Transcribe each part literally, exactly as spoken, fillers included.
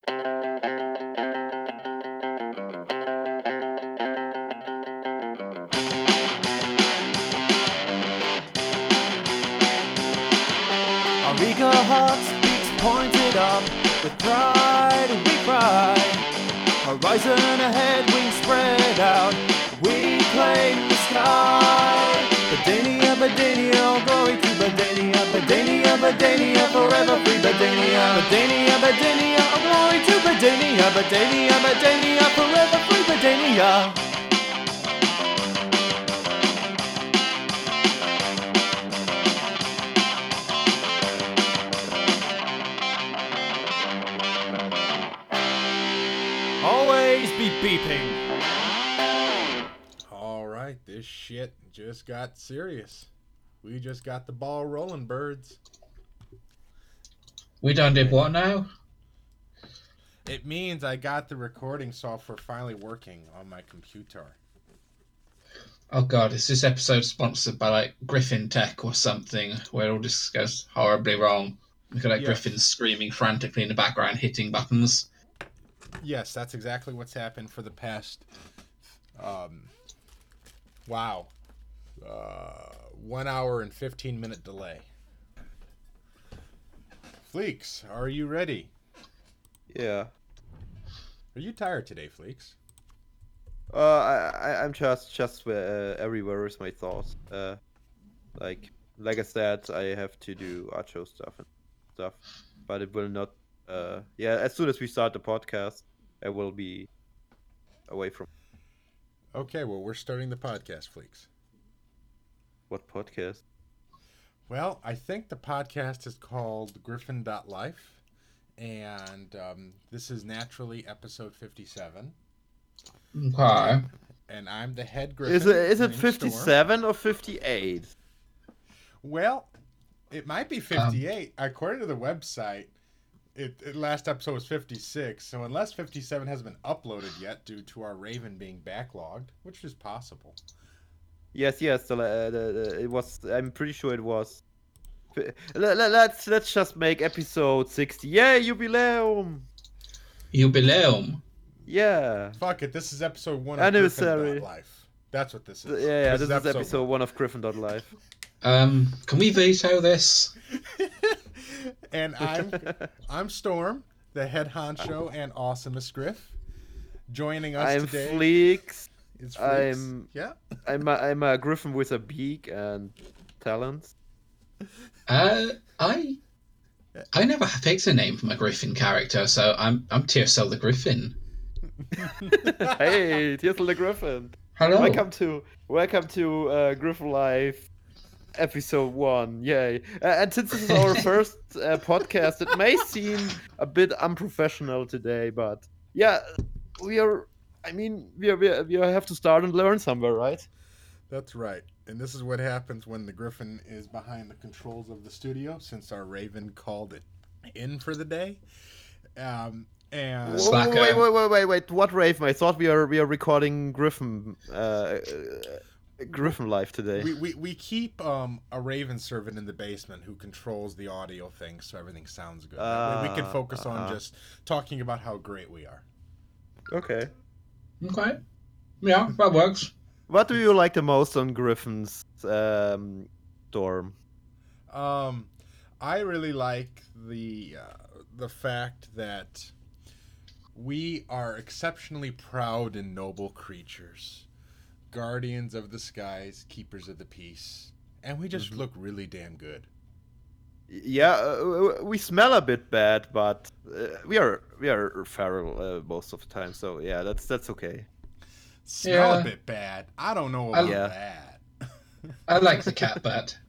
Our eager hearts beats pointed up, with pride we cry. Horizon ahead, wings spread out, we claim the sky. Badania, Badania, all glory to Badania. Badania, Badania, forever free Badania. Badania, Badania, all glory to Badania. Badania, Badania, forever free Badania. Always be beeping. Alright, this shit just got serious. We just got the ball rolling, birds. We done did what now? It means I got the recording software finally working on my computer. Oh god, is this episode sponsored by like Griffin Tech or something, where it all just goes horribly wrong? Look at like Yeah. Griffin screaming frantically in the background, hitting buttons. Yes, that's exactly what's happened for the past, um, wow, uh, one hour and fifteen minute delay. Fleeks, are you ready? Yeah. Are you tired today, Fleeks? Uh, I, I I'm just just uh, everywhere is my thoughts. Uh, like like I said, I have to do art show stuff and stuff, but it will not. Uh, yeah, as soon as we start the podcast, I will be away from. Okay, well, we're starting the podcast, Fleeks. What podcast? Well, I think the podcast is called Griffin dot Life, and um, this is naturally episode fifty-seven. Okay. And I'm the head Griffin. Is it is it named Storm. fifty-seven or fifty-eight? Well, it might be fifty-eight. According to the website, it, it last episode was fifty-six. So unless fifty-seven has been uploaded yet due to our Raven being backlogged, which is possible. Yes, yes. The, uh, the, the, it was. I'm pretty sure it was. Let, let, let's let's just make episode sixty. Yeah, jubileum. Jubileum. Yeah. Fuck it, this is episode one of Anniversary. Griffin dot Life. That's what this Yeah, is. yeah. This, is episode one. one of Griffin dot Life. Um, can we veto this? And I'm I'm Storm, the head honcho and awesomest Griff. Joining us I'm today Fleeks. is Freaks. I'm- yeah. I'm a, I'm a Griffin with a beak and talents. Uh, I I never picked a name for my Griffin character, so I'm I'm Tearsel the Griffin. Hey, Tearsel the Griffin. Hello. Welcome to welcome to uh, Griffin Life, episode one. Yay! Uh, and since this is our first uh, podcast, it may seem a bit unprofessional today, but yeah, we are. I mean, we are, we, are, we have to start and learn somewhere, right? That's right. And this is what happens when the Griffin is behind the controls of the studio, since our Raven called it in for the day. Um, and Wait, Slacker. wait, wait, wait, wait, wait. What Raven? I thought we are we are recording Griffin, uh, uh, Griffin Live today. we, we, we keep um, a Raven servant in the basement who controls the audio thing so everything sounds good. That way we can Ah, focus on uh-huh. just talking about how great we are. Okay. Okay. Yeah, that works. What do you like the most on Griffin's um, Storm? Um, I really like the uh, the fact that we are exceptionally proud and noble creatures, guardians of the skies, keepers of the peace, and we just Mhm. look really damn good. Yeah, uh, we smell a bit bad, but uh, we are we are feral uh, most of the time. So yeah, that's that's okay. Smell Yeah. a bit bad. I don't know I- about Yeah. that. I like the cat bat.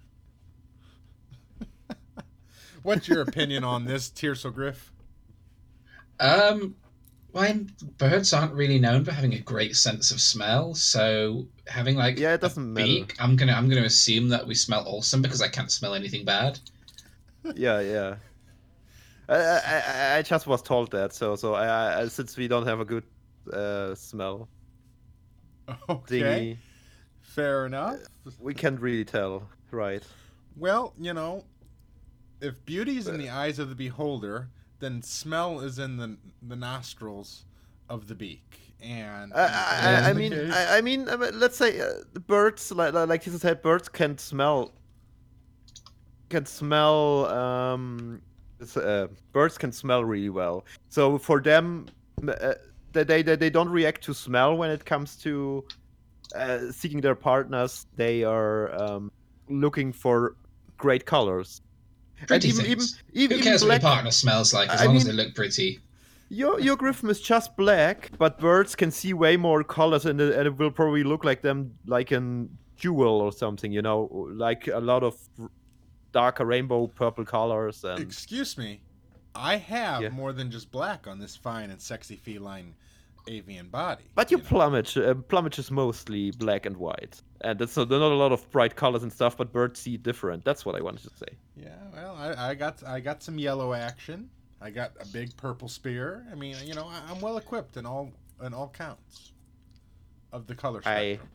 What's your opinion on this, Tearsel Griff? Um, well, birds aren't really known for having a great sense of smell, so having like Yeah, it a doesn't matter. beak, I'm gonna I'm gonna assume that we smell awesome because I can't smell anything bad. Yeah, yeah. I, I I- I just was told that. So so I, I since we don't have a good uh, smell Okay, thingy, fair enough. we can't really tell, right? Well, you know, if beauty is in the eyes of the beholder, then smell is in the the nostrils of the beak. And I, I, I mean, I, I mean, I mean, let's say uh, the birds, like like you said, birds can smell. Can smell. Um, uh, birds can smell really well. So for them, uh, they they they don't react to smell when it comes to uh, seeking their partners. They are um, looking for great colors. Pretty even, things. Even, even, Who cares black, what your partner smells like as I long mean, as they look pretty? Your your griffin is just black, but birds can see way more colors, and it, and it will probably look like them like an jewel or something. You know, like a lot of darker rainbow purple colors. And excuse me, I have Yeah. more than just black on this fine and sexy feline avian body. but your you know? plumage uh, plumage is mostly black and white, and it's not, there are not a lot of bright colors and stuff. But birds see different. That's what I wanted to say. Yeah, well, I, I got I got some yellow action. I got a big purple spear. I mean, you know, I, I'm well equipped in all in all counts of the color I- spectrum.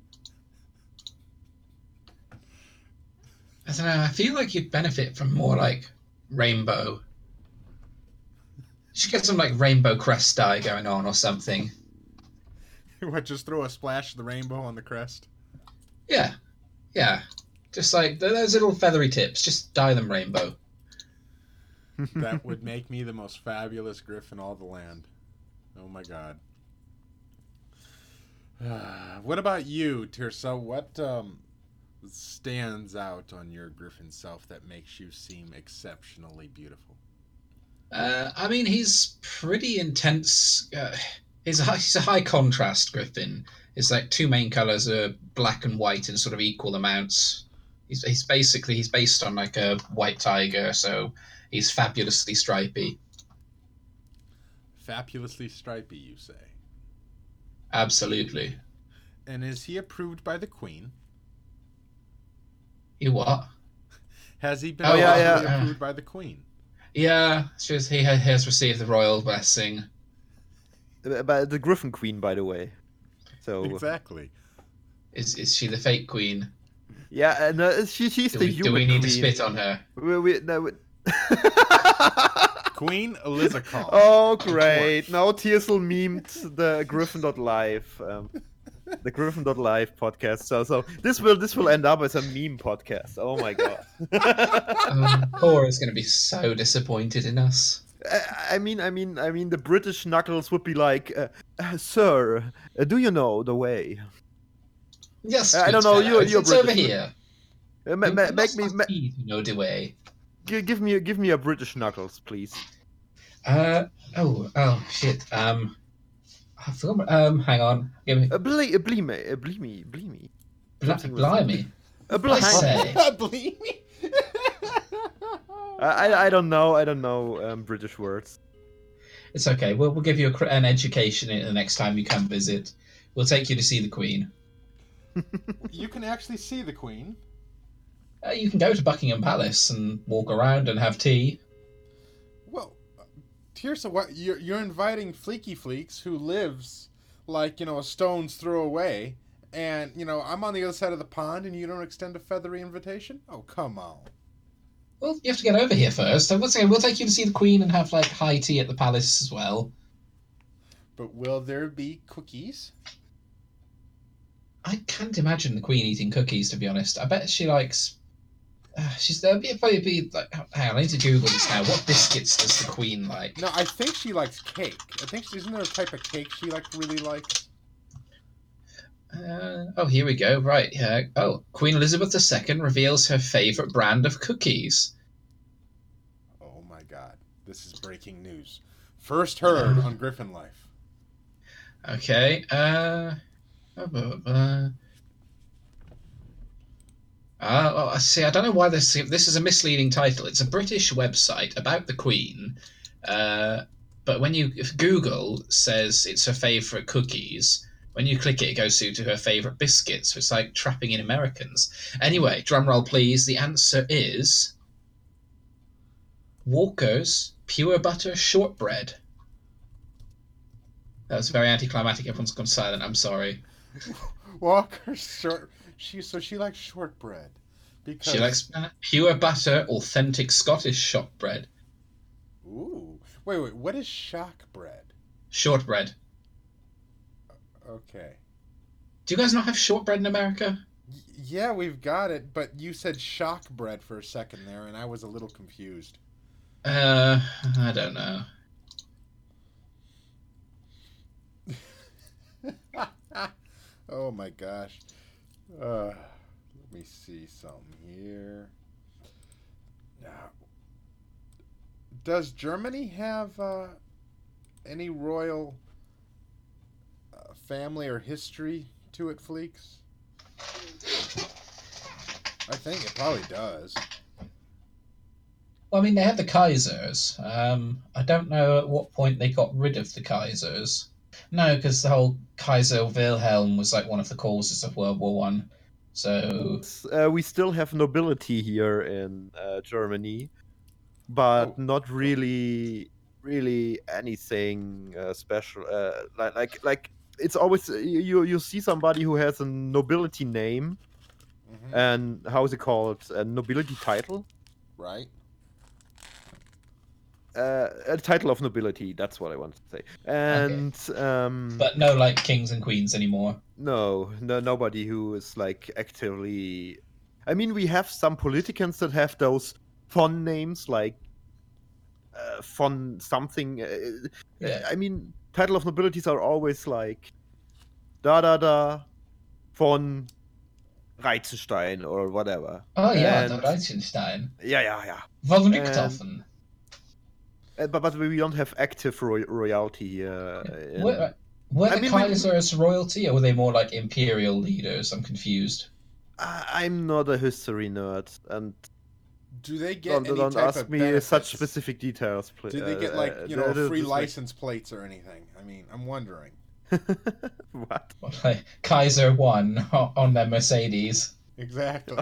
I don't know. I feel like you'd benefit from more like rainbow. You should get some like rainbow crest dye going on or something. What? Just throw a splash of the rainbow on the crest? Yeah, yeah. Just like th- those little feathery tips. Just dye them rainbow. That would make me the most fabulous griff in all the land. Oh my god. What about you, Tirsa? What um, stands out on your griffin self that makes you seem exceptionally beautiful? Uh, I mean, he's pretty intense. Uh, he's, a, he's a high contrast griffin. It's like two main colors are black and white in sort of equal amounts. He's, he's basically he's based on like a white tiger, so he's fabulously stripy. Fabulously stripy, you say? Absolutely. And is he approved by the Queen? You what? Has he been Oh, yeah, officially yeah. approved by the Queen? Yeah, she's, he ha- has received the royal blessing. Uh, But the Griffin Queen, by the way. So Exactly. Is is she the fake queen? yeah, and uh, she she's Do the we, human do we need queen. to spit on her? We, we, no, we... Queen Elizabeth. Oh, great. Now Tearsel memed the Griffin.live. Um, the Griffin.live podcast. So so this will this will end up as a meme podcast. Oh my god. Um, Cora's going to be so disappointed in us. I I mean, I mean, I mean, the British Knuckles would be like, uh, uh, "Sir, uh, do you know the way? Yes, I don't good know, fellow. you're- It's, you're it's over British. here. Uh, ma- You ma- make must me, not ma- be, you know the way. gi- give me, give me a British Knuckles, please." Uh oh oh shit. Um, I forgot. Um, hang on. Give me Uh, ble- uh, Bleemy, uh, Bleemy, Bleemy. bl- something with- blimey. Uh, I Bleemy. say. Believe me. I, I I don't know, I don't know um, British words. It's okay. We'll we'll give you a, cr- an education in the next time you come visit. We'll take you to see the Queen. You can actually see the Queen. Uh, you can go to Buckingham Palace and walk around and have tea. Well, Tirsa, what you're you're inviting Fleeky Fleeks, who lives like you know a stone's throw away, and you know I'm on the other side of the pond, and you don't extend a feathery invitation? Oh, come on. Well, you have to get over here first. So we'll say we'll take you to see the Queen and have like high tea at the palace as well. But will there be cookies? I can't imagine the Queen eating cookies. To be honest, I bet she likes. Uh, she's there'll be probably be like. Hang on, I need to Google this now. What biscuits does the Queen like? No, I think she likes cake. I think she, isn't there a type of cake she like really likes? Uh, oh, here we go. Right. Yeah. Oh, Queen Elizabeth the Second reveals her favorite brand of cookies. Oh my God, this is breaking news. First heard on Griffin Life. Okay. Uh. Uh, uh, uh, oh, I see. I don't know why this this is a misleading title. It's a British website about the Queen, uh, but when you if Google says it's her favorite cookies, when you click it, it goes through to her favorite biscuits. So it's like trapping in Americans. Anyway, drum roll, please. The answer is Walker's Pure Butter Shortbread. That was very anticlimactic. Everyone's gone silent. I'm sorry. Walker's short. She so she likes shortbread because She likes uh, pure butter, authentic Scottish shortbread. Ooh. Wait, wait. What is shock bread? Shortbread. Okay. Do you guys not have shortbread in America? Y- yeah, we've got it, but you said shock bread for a second there, and I was a little confused. Uh, I don't know. Oh my gosh. Uh, let me see something here. Now, does Germany have uh, any royal uh, family or history to it, Fleeks? I think it probably does. Well, I mean, they had the Kaisers. Um, I don't know at what point they got rid of the Kaisers. No, because the whole Kaiser Wilhelm was like one of the causes of World War One. So Uh, we still have nobility here in uh, Germany, but Oh. not really, really anything uh, special. Uh, like, like, like it's always you. You see somebody who has a nobility name, Mhm. and how is it called? A nobility title. Right? Uh, a title of nobility. That's what I wanted to say. And um, but no, like kings and queens anymore. no, no, nobody who is like actively. I mean, we have some politicians that have those fun names, like uh, fun something. Uh, Yeah. I mean, title of nobilities are always like da da da von Reitzenstein or whatever. Oh yeah, And- the Reichenstein. Yeah, yeah, yeah. Von And- Richthofen. Uh, but but we don't have active roy- royalty here. in- Were, were I the mean, we- Kaisers royalty, or were they more like imperial leaders? I'm confused. I- I'm not a history nerd, and Do they get don't, any don't type ask of me benefits? such specific details. Please. Do they get like you know free license plates or anything? I mean, I'm wondering. What? Like Kaiser one on their Mercedes. Exactly.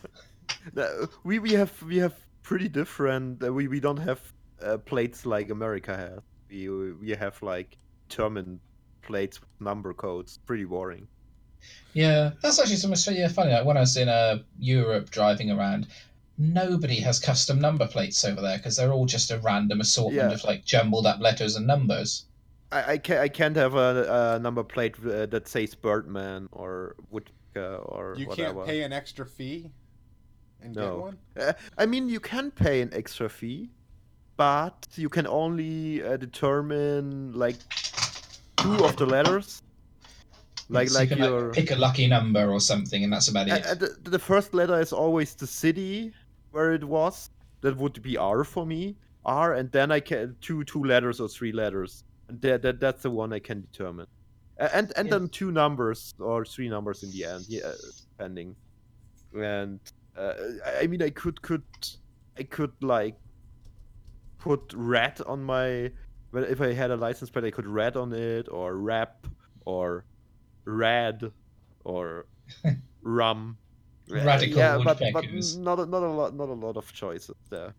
No, we we have we have pretty different. Uh, we we don't have uh, plates like America has. We we have like German plates with number codes. Pretty boring. Yeah, that's actually something yeah, funny. Like when I was in uh, Europe driving around, nobody has custom number plates over there because they're all just a random assortment Yeah. of like jumbled up letters and numbers. I I can't I can't have a, a number plate uh, that says Birdman or Woodpecker or You whatever. can't pay an extra fee and get No. one. Uh, I mean, you can pay an extra fee, but you can only uh, determine like two of the letters. Like So like you can your like, pick a lucky number or something, and that's about uh, it. uh, the, the first letter is always the city where it was. That would be R for me. R, and then I can two two letters or three letters. And that, that that's the one I can determine. Uh, and and Yeah. then two numbers or three numbers in the end, yeah, depending. And uh, I- I mean, I could could I could like put red on my. Well, if I had a license plate, I could red on it or rap or rad or rum. Radical yeah, but, but woodpeckers. not a, not a lot not a lot of choices there.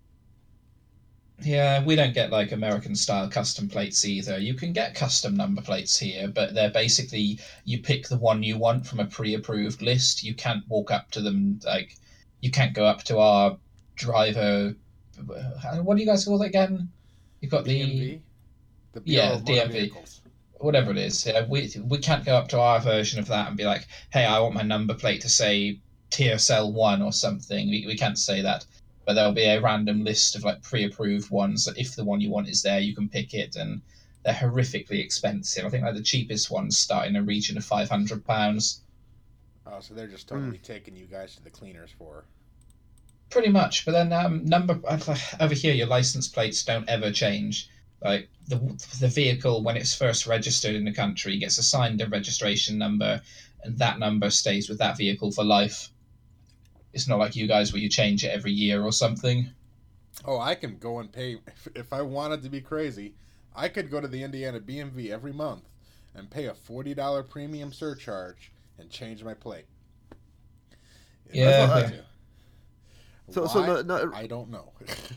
Yeah, we don't get like American style custom plates either. You can get custom number plates here, but they're basically you pick the one you want from a pre-approved list. You can't walk up to them like you can't go up to our driver. What do you guys call it again? You've got D M the V. The Bureau yeah, of Motor D M V. Vehicles. whatever it is. Yeah, we we can't go up to our version of that and be like, hey, I want my number plate to say T S L one or something. We we can't say that. But there'll be a random list of like pre-approved ones that if the one you want is there, you can pick it, and they're horrifically expensive. I think like the cheapest ones start in a region of five hundred pounds. Oh, so they're just totally taking you guys to the cleaners for. Pretty much, but then um, number over here, your license plates don't ever change. Like the the vehicle, when it's first registered in the country, gets assigned a registration number, and that number stays with that vehicle for life. It's not like you guys where you change it every year or something. Oh, I can go and pay if, if I wanted to be crazy. I could go to the Indiana B M V every month and pay a forty dollar premium surcharge and change my plate. If I Yeah. wanted to. So so Why? no, no, I don't know.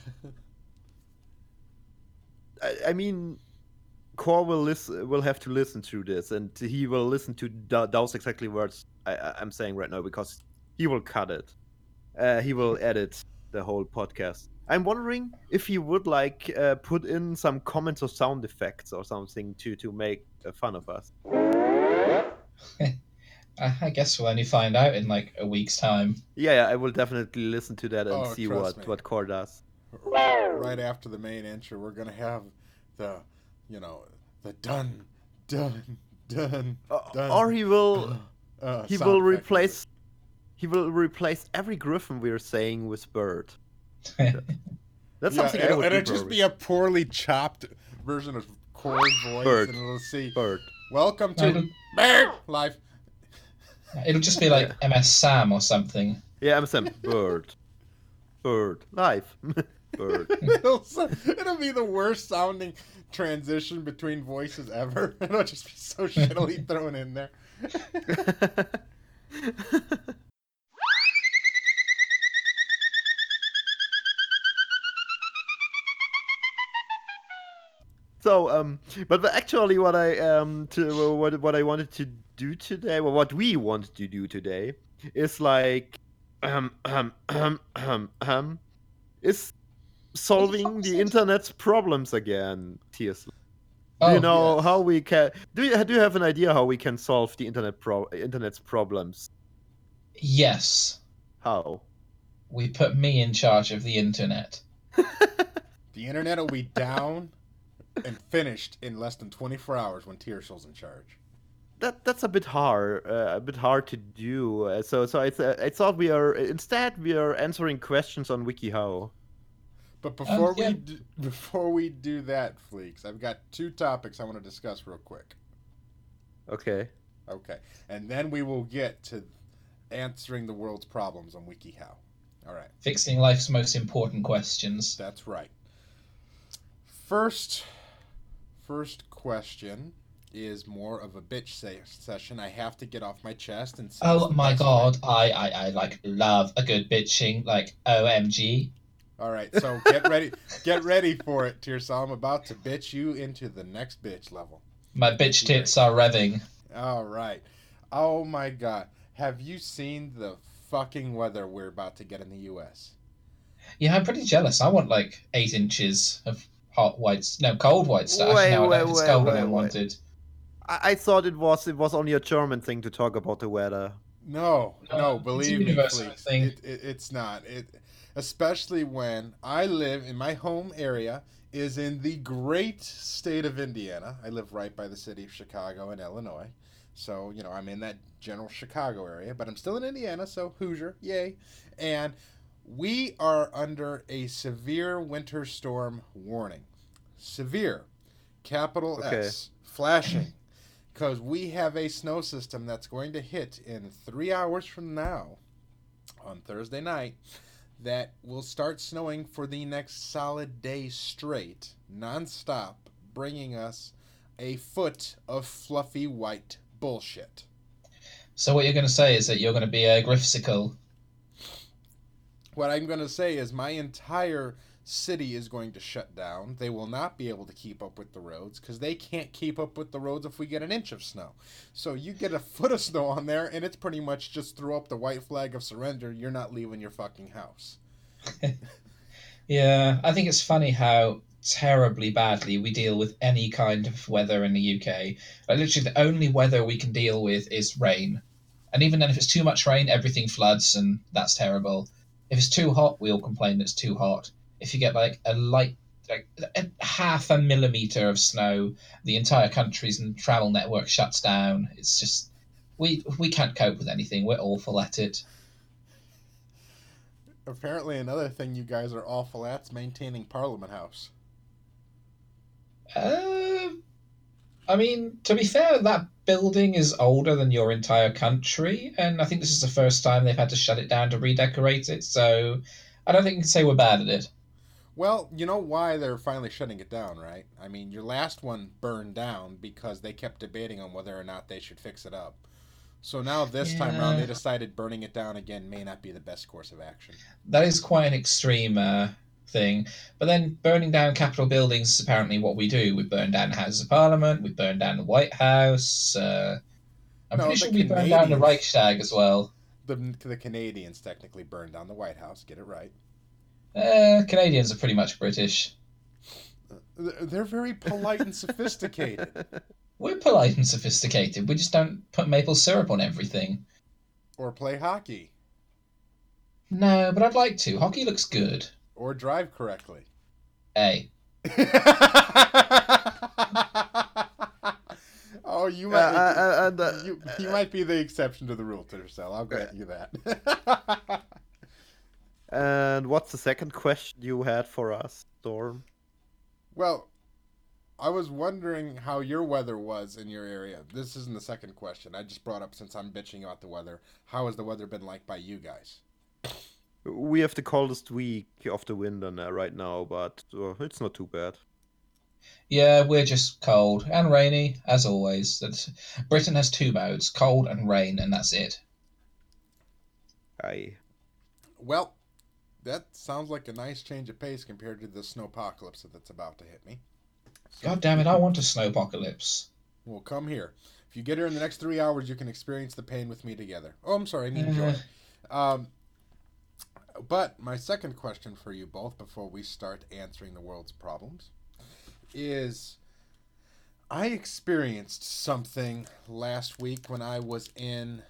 I, I mean, Core will listen will have to listen to this, and he will listen to th- those exactly words I, I- I'm saying right now because he will cut it. Uh, he will edit the whole podcast. I'm wondering if he would like uh, put in some comments or sound effects or something to to make uh, fun of us. I guess we'll only find out in like a week's time. Yeah, yeah, I will definitely listen to that and Oh, see trust what me. what Core does. Right after the main intro, we're gonna have the, you know, the done, done, done, Uh, done. or he will uh, he sound will effect replace he will replace every Griffin we're saying with Bird. That's Yeah, something I it'll, would it'll do, just probably. be a poorly chopped version of Core's voice, Bird. and it'll see, Bird. welcome No, to it'll- Bird Life. It'll just be like Yeah. M S Sam or something. Yeah, I'm Sam. Bird. Bird. Live. Bird. it'll, so- it'll be the worst sounding transition between voices ever. It'll just be so shittily thrown in there. So, um, but but actually, what I um to what what I wanted to do today, well, what we want to do today, is like, um, um, um, um, um, is solving the internet's problems again. Tears. Do Oh, you know yes. how we can? Do you do you have an idea how we can solve the internet pro internet's problems? yes. How? We put me in charge of the internet. The internet will be down and finished in less than twenty-four hours when Tearsal's in charge. That that's a bit hard, uh, a bit hard to do. Uh, so so I th- I thought we are instead we are answering questions on WikiHow. But before yeah. we do, before we do that, Fleeks, I've got two topics I want to discuss real quick. Okay. Okay, and then we will get to answering the world's problems on WikiHow. All right, Fixing life's most important questions. that's right. First, first question is more of a bitch se- session. I have to get off my chest and. say Oh this my next god, one. I, I, I like love a good bitching, like O M G. All right, so get ready, get ready for it, Tearsal. I'm about to bitch you into the next bitch level. My bitch tits are revving. All right. Oh my god. Have you seen the fucking weather we're about to get in the U S? Yeah, I'm pretty jealous. I want like eight inches of hot white, no, cold white stuff. Wait, Actually, no, I wait, don't know if it's wait, cold that wait, I wait. wanted. I, I thought it was it was only a German thing to talk about the weather. No, No, no, it's a believe me, universal please. thing. It, it, it's not. It, especially when I live in my home area is in the great state of Indiana. I live right by the city of Chicago in Illinois. So, you know, I'm in that general Chicago area, but I'm still in Indiana, so Hoosier, yay. And we are under a severe winter storm warning. Severe, capital Okay. S, flashing. Because we have a snow system that's going to hit in three hours from now, on Thursday night, that will start snowing for the next solid day straight, nonstop, bringing us a foot of fluffy white bullshit. So what you're going to say is that you're going to be a Griffsicle. What I'm going to say is my entire city is going to shut down. They will not be able to keep up with the roads because they can't keep up with the roads if we get an inch of snow. So you get a foot of snow on there, and it's pretty much just throw up the white flag of surrender. You're not leaving your fucking house. Yeah, I think it's funny how terribly badly we deal with any kind of weather in the U K. Like, literally, the only weather we can deal with is rain. And even then, if it's too much rain, everything floods, and that's terrible. If it's too hot, we all complain that it's too hot. If you get like a light, like a half a millimeter of snow, the entire country's travel network shuts down. It's just we we can't cope with anything. We're awful at it. Apparently, another thing you guys are awful at's maintaining Parliament House. Uh, I mean, to be fair, that building is older than your entire country, and I think this is the first time they've had to shut it down to redecorate it. So I don't think you can say we're bad at it. Well, you know why they're finally shutting it down, right? I mean, your last one burned down because they kept debating on whether or not they should fix it up. So now this time around, Yeah. they decided burning it down again may not be the best course of action. That is quite an extreme uh, thing. But then burning down Capitol buildings is apparently what we do. We burn down the Houses of Parliament. We burn down the White House. Uh, I'm No, pretty the sure we burned down the Canadians- Reichstag as well. The, the Canadians technically burned down the White House, get it right. Uh, Canadians are pretty much British. They're very polite and sophisticated. We're polite and sophisticated. We just don't put maple syrup on everything. Or play hockey. No, but I'd like to. Hockey looks good. Or drive correctly. Hey. Oh, you might. Uh, uh, uh, uh, you, you might be the exception to the rule, Tercel. I'll grant you that. And what's the second question you had for us, Storm? Well, I was wondering how your weather was in your area. This isn't the second question. I just brought up, since I'm bitching about the weather, how has the weather been like by you guys? We have the coldest week of the winter now, right now, but uh, it's not too bad. Yeah, we're just cold and rainy, as always. That's... Britain has two modes, cold and rain, and that's it. Aye. Well, that sounds like a nice change of pace compared to the snowpocalypse that's about to hit me. So, God damn it, I want a snowpocalypse. well, come here. If you get here in the next three hours, you can experience the pain with me together. Oh, I'm sorry, I mean joy. Um, but my second question for you both, before we start answering the world's problems, is I experienced something last week when I was in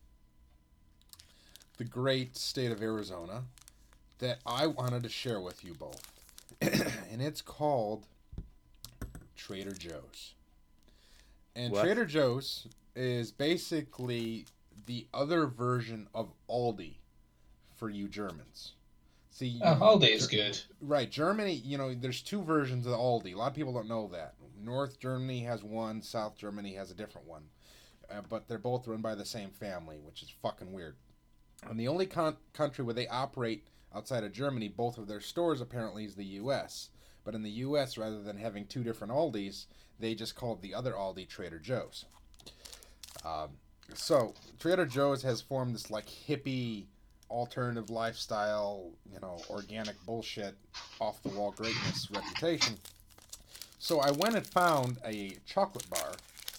the great state of Arizona that I wanted to share with you both. And it's called Trader Joe's. And What? Trader Joe's is basically the other version of Aldi for you Germans. See, Oh, Aldi is good. right, Germany, you know, there's two versions of Aldi. A lot of people don't know that. North Germany has one, South Germany has a different one. Uh, but they're both run by the same family, which is fucking weird. And the only con- country where they operate outside of Germany, both of their stores apparently, is the U S. But in the U S, rather than having two different Aldis, they just called the other Aldi Trader Joe's. Um, so, Trader Joe's has formed this, like, hippie, alternative lifestyle, you know, organic bullshit, off-the-wall greatness reputation. So I went and found a chocolate bar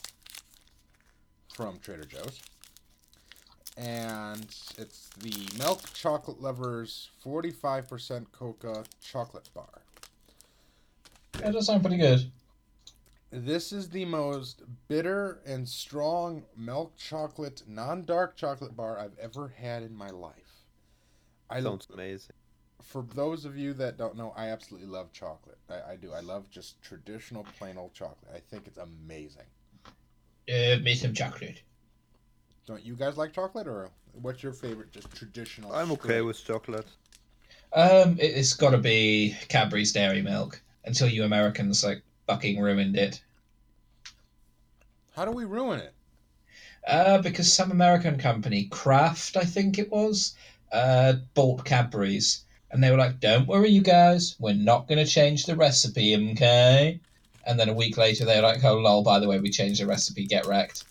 from Trader Joe's. And it's the Milk Chocolate Lovers forty-five percent Coca chocolate bar. That does sound pretty good. This is the most bitter and strong milk chocolate, non-dark chocolate bar I've ever had in my life. I Sounds amazing. For those of you that don't know, I absolutely love chocolate. I, I do. I love just traditional plain old chocolate. I think it's amazing. Uh, me some chocolate. Don't you guys like chocolate, or what's your favorite just traditional? I'm okay straight- with chocolate. Um, it, it's got to be Cadbury's Dairy Milk. Until you Americans like fucking ruined it. How do we ruin it? Uh, because some American company, Kraft, I think it was, uh, bought Cadbury's, and they were like, "Don't worry, you guys, we're not going to change the recipe, okay?" And then a week later, they're like, "Oh lol, by the way, we changed the recipe. Get wrecked."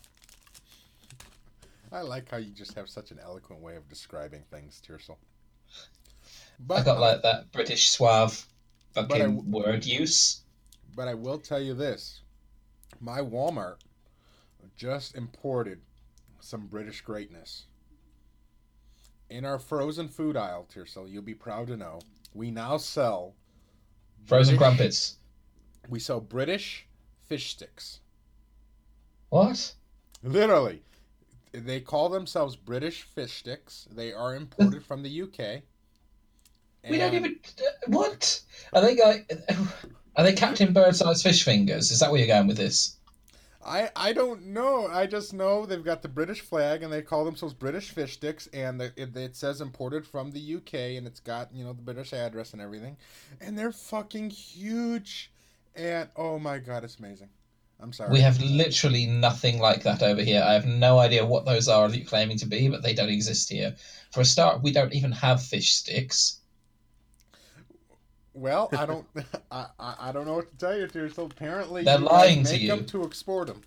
I like how you just have such an eloquent way of describing things, Tearsel. I But got like that British suave fucking I- word use. But I will tell you this. My Walmart just imported some British greatness. In our frozen food aisle, Tearsel, you'll be proud to know, we now sell Frozen British- crumpets. We sell British fish sticks. What? Literally. They call themselves British fish sticks. They are imported from the U K. We don't And- even. What? Are they like? Are they Captain Birdsize fish fingers? Is that where you're going with this? I, I don't know. I just know they've got the British flag and they call themselves British fish sticks, and the, it, it says imported from the U K, and it's got, you know, the British address and everything. And they're fucking huge. And oh my god, it's amazing. I'm sorry. We have literally nothing like that over here. I have no idea what those are that you're claiming to be, but they don't exist here. For a start, we don't even have fish sticks. Well, I don't I, I, I don't know what to tell you, Tears. So apparently They're you guys lying to make you. them to export them.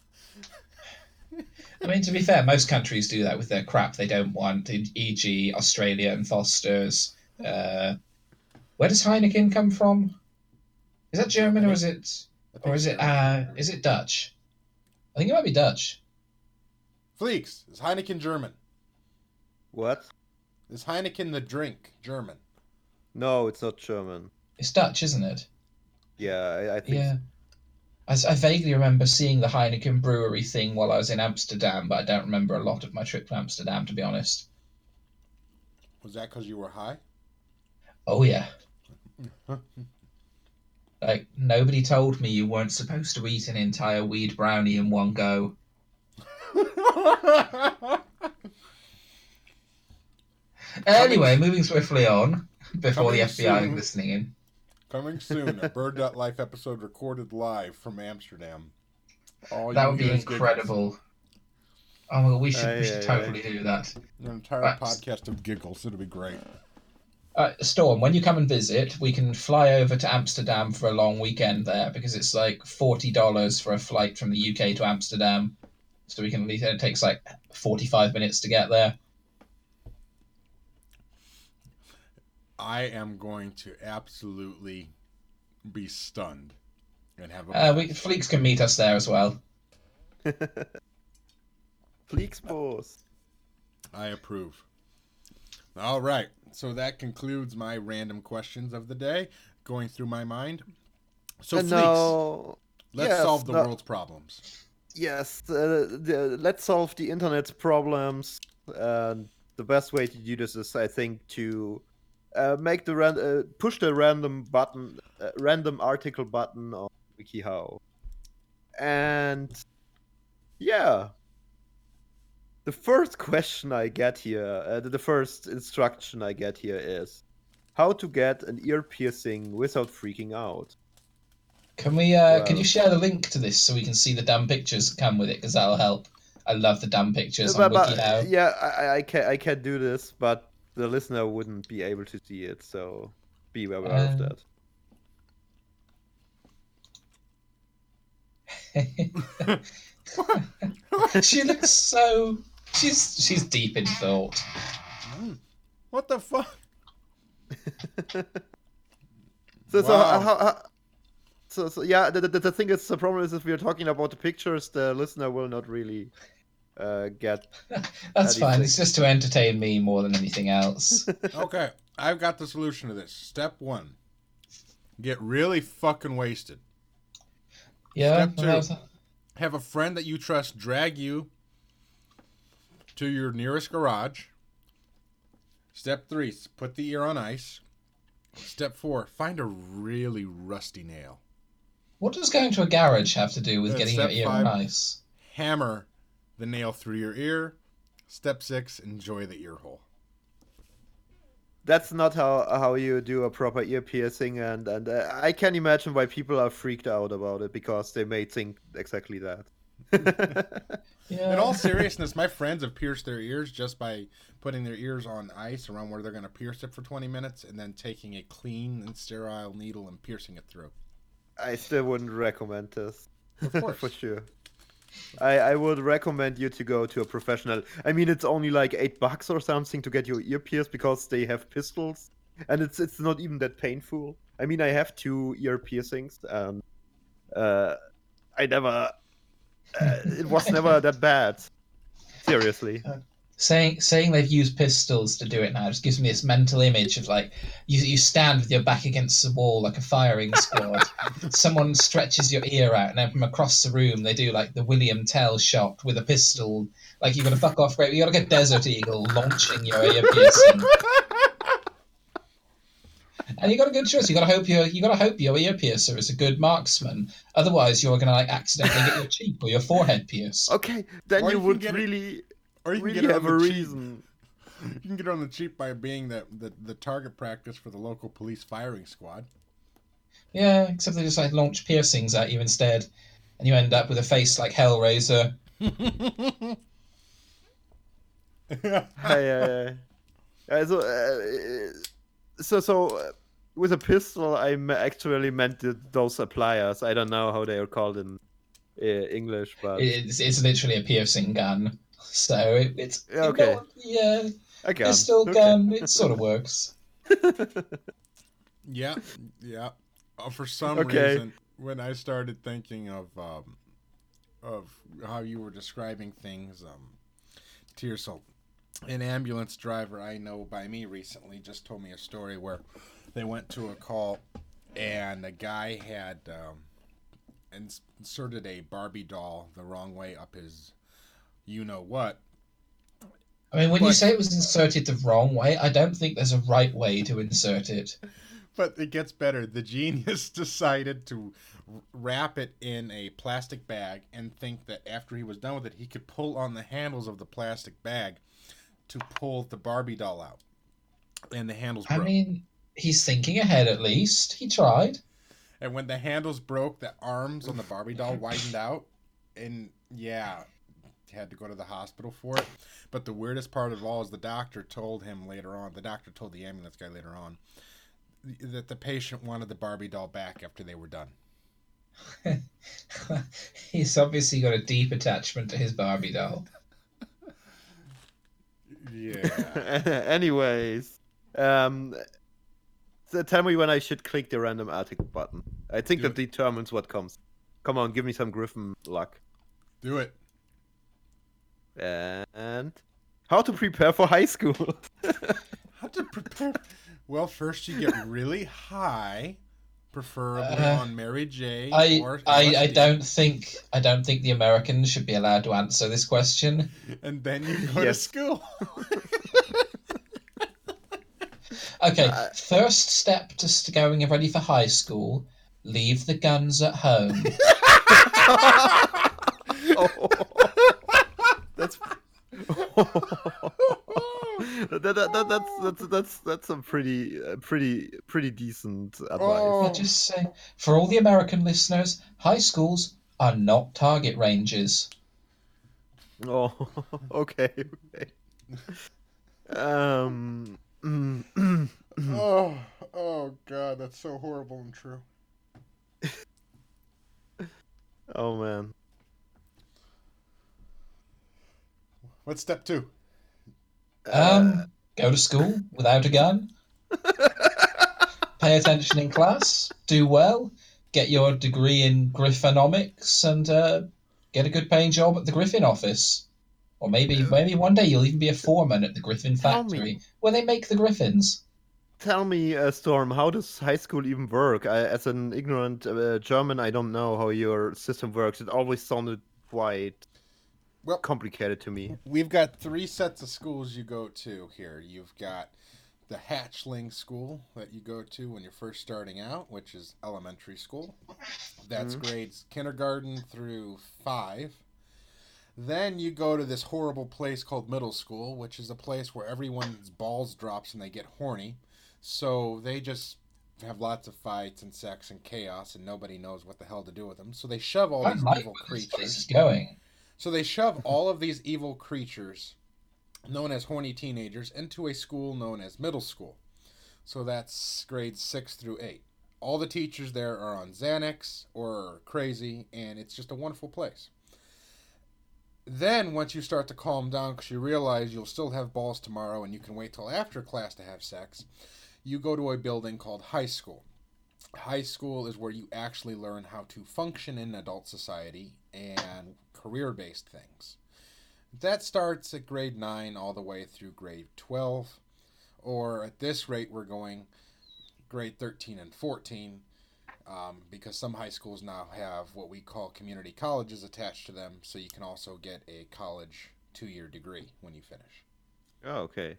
I mean, to be fair, most countries do that with their crap they don't want, for example, Australia and Foster's. Uh, where does Heineken come from? Is that German or is it, I think or is it, German. uh, is it Dutch? I think it might be Dutch. Fleeks, is Heineken German? What? Is Heineken the drink German? No, it's not German. It's Dutch, isn't it? Yeah, I, I think. Yeah. I, s- I vaguely remember seeing the Heineken brewery thing while I was in Amsterdam, but I don't remember a lot of my trip to Amsterdam, to be honest. Was that because you were high? Oh, yeah. Like, nobody told me you weren't supposed to eat an entire weed brownie in one go. Anyway, moving swiftly on, before Coming the F B I soon. are listening in. Coming soon, a Bird Dot Life episode recorded live from Amsterdam. All That you would be hear is giggles. incredible. Oh my god, we should, Aye, we should aye, totally do that. An entire Right. podcast of giggles. It'll be great. Uh, Storm, when you come and visit, we can fly over to Amsterdam for a long weekend there, because it's like forty dollars for a flight from the U K to Amsterdam. So we can at least, it takes like forty-five minutes to get there. I am going to absolutely be stunned and have a Uh, we, Fleeks can meet us there as well. Fleekspos. I approve. All right. So that concludes my random questions of the day going through my mind. So, And Fleeks, now, let's yes, solve the no- world's problems. Yes, uh, the, let's solve the internet's problems. And the best way to do this is, I think, to uh, make the ran- uh, push the random button, uh, random article button on WikiHow. And yeah, the first question I get here, uh, the first instruction I get here is how to get an ear piercing without freaking out. Can we? Uh, Well- can you share the link to this so we can see the damn pictures that come with it? Because that'll help. I love the damn pictures on But- but, WikiHow. yeah, I, I can I can do this, but the listener wouldn't be able to see it, so be aware Uh, of that. She looks so. She's she's deep in thought. What the fuck? So, so, Wow. how, how, so, so yeah, the, the, the thing is, the problem is if we're talking about the pictures, the listener will not really uh, get. That's do you fine. think? It's just to entertain me more than anything else. Okay, I've got the solution to this. Step one. Get really fucking wasted. Yeah. Step two. that was- Have a friend that you trust drag you to your nearest garage. Step three, put the ear on ice. Step four, find a really rusty nail. What does going to a garage have to do with Uh, getting your step ear five. on ice? Hammer the nail through your ear. Step six, enjoy the ear hole. That's not how how you do a proper ear piercing, and and uh, I can imagine why people are freaked out about it because they may think exactly that. Yeah. In all seriousness, my friends have pierced their ears just by putting their ears on ice around where they're going to pierce it for twenty minutes and then taking a clean and sterile needle and piercing it through. I still wouldn't recommend this. Of course. For sure. I, I would recommend you to go to a professional. I mean, it's only like eight bucks or something to get your ear pierced because they have pistols, and it's it's not even that painful. I mean, I have two ear piercings, and uh, I never. Uh, it was never that bad. Seriously. Saying saying they've used pistols to do it now just gives me this mental image of like you you stand with your back against the wall like a firing squad. Someone stretches your ear out, and then from across the room they do like the William Tell shot with a pistol. Like you're gonna fuck off, great. You got like a Desert Eagle launching your ear piercing, and you got a good choice. You got to hope your you got to hope your ear piercer is a good marksman. Otherwise, you're gonna like accidentally get your cheek or your forehead pierced. Okay, then Or you you can would get it- really, Or you can really get it have on a the cheap. reason. You can get it on the cheap by being the, the, the target practice for the local police firing squad. Yeah, except they just like launch piercings at you instead, and you end up with a face like Hellraiser. Hi, uh, uh, so, uh, so, so uh, with a pistol, I me- actually meant the, those pliers. I don't know how they are called in uh, English, but It's, it's literally a piercing gun, so it, it's Yeah, okay. you know, yeah, a gun. pistol Okay. gun. It sort of works. Yeah, yeah. Uh, for some Okay. reason, when I started thinking of um, of how you were describing things, um, to yourself, an ambulance driver I know by me recently just told me a story where they went to a call, and the guy had um, ins- inserted a Barbie doll the wrong way up his, you know what. I mean, when you But- say it was inserted the wrong way, I don't think there's a right way to insert it. But it gets better. The genius decided to wrap it in a plastic bag and think that after he was done with it, he could pull on the handles of the plastic bag to pull the Barbie doll out. And the handles I broke. mean, he's thinking ahead at least. He tried. And when the handles broke, the arms on the Barbie doll widened out. And yeah, he had to go to the hospital for it. But the weirdest part of all is the doctor told him later on, the doctor told the ambulance guy later on, that the patient wanted the Barbie doll back after they were done. He's obviously got a deep attachment to his Barbie doll. Yeah. Anyways, um, so tell me when I should click the random article button. I think Do that determines what comes. Come on, give me some Griffin luck. Do it. And how to prepare for high school. How to prepare? Well, first you get really high, preferably Uh, on Mary J. I, or I, I L S D, don't think I don't think the Americans should be allowed to answer this question. and then you go Yes. to school. Okay, Uh, first step to st- going ready for high school: leave the guns at home. Oh. That's that, that, that, that's that's that's that's a pretty uh, pretty pretty decent advice. Oh. I just say, for all the American listeners, high schools are not target ranges. Oh, okay. okay. Um. mm, mm, mm. oh, oh God, that's so horrible and true. Oh man. What's step two? Um, go to school without a gun. Pay attention in class. Do well. Get your degree in Griffonomics and uh, get a good paying job at the Griffin office. Or maybe maybe one day you'll even be a foreman at the Griffin Tell me. factory where they make the Griffins. Tell me, uh, Storm, how does high school even work? I, as an ignorant uh, German, I don't know how your system works. It always sounded quite Well, complicated to me. we've got three sets of schools you go to here. You've got the hatchling school that you go to when you're first starting out, which is elementary school. That's grades kindergarten through five. Then you go to this horrible place called middle school, which is a place where everyone's balls drops and they get horny. So they just have lots of fights and sex and chaos, and nobody knows what the hell to do with them. So they shove all I these like evil where this place is creatures. going. So they shove all of these evil creatures, known as horny teenagers, into a school known as middle school. So that's grades six through eight. All the teachers there are on Xanax or crazy, and it's just a wonderful place. Then, once you start to calm down because you realize you'll still have balls tomorrow and you can wait till after class to have sex, you go to a building called high school. High school is where you actually learn how to function in adult society and career-based things. That starts at grade nine all the way through grade twelve, or at this rate we're going grade thirteen and fourteen, um, because some high schools now have what we call community colleges attached to them, so you can also get a college two-year degree when you finish. Oh, okay.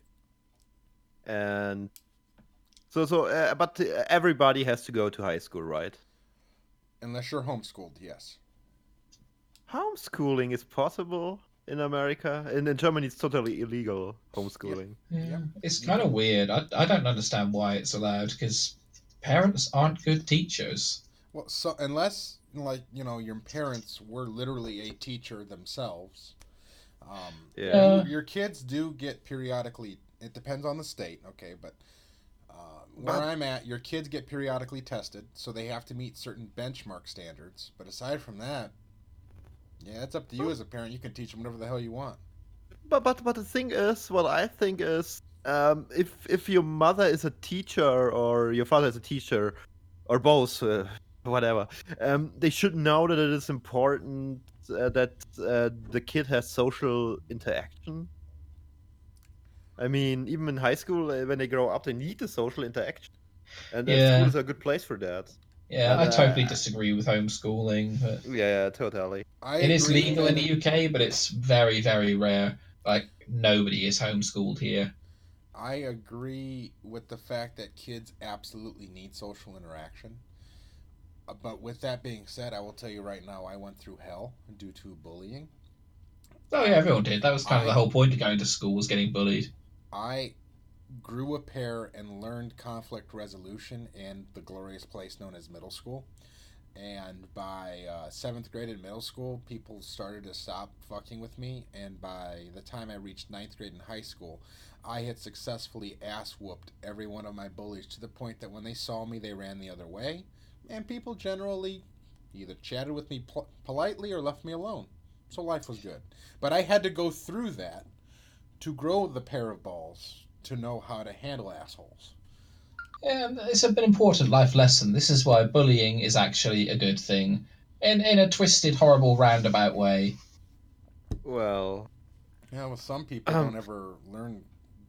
And so, so, uh, but uh, everybody has to go to high school, right? Unless you're homeschooled, yes. Homeschooling is possible in America. In, in Germany, it's totally illegal, homeschooling. Yeah. Yep. It's kind of weird. I, I don't understand why it's allowed because parents aren't good teachers. Well, so unless, like, you know, your parents were literally a teacher themselves, um, Yeah. Uh, your kids do get periodically, it depends on the state, okay, but uh, where But- I'm at, your kids get periodically tested, so they have to meet certain benchmark standards. But aside from that, yeah, it's up to you as a parent. You can teach them whatever the hell you want. But but but the thing is, what I think is, um, if if your mother is a teacher or your father is a teacher, or both, uh, whatever, um, they should know that it is important uh, that uh, the kid has social interaction. I mean, even in high school, uh, when they grow up, they need the social interaction. and, and Yeah. school is a good place for that. Yeah, But, I totally uh, disagree with homeschooling, but Yeah, totally. I it is agree legal in that- the U K, but it's very, very rare. Like, nobody is homeschooled here. I agree with the fact that kids absolutely need social interaction. Uh, But with that being said, I will tell you right now, I went through hell due to bullying. Oh yeah, everyone did. That was kind of I- the whole point of going to school, was getting bullied. I grew a pair and learned conflict resolution in the glorious place known as middle school. And by uh, seventh grade in middle school, people started to stop fucking with me. And by the time I reached ninth grade in high school, I had successfully ass whooped every one of my bullies to the point that when they saw me, they ran the other way. And people generally either chatted with me pol- politely or left me alone. So life was good. But I had to go through that to grow the pair of balls to know how to handle assholes. Yeah, it's an important life lesson. This is why bullying is actually a good thing, in in a twisted, horrible, roundabout way. Well, Yeah, well, some people Um, don't ever learn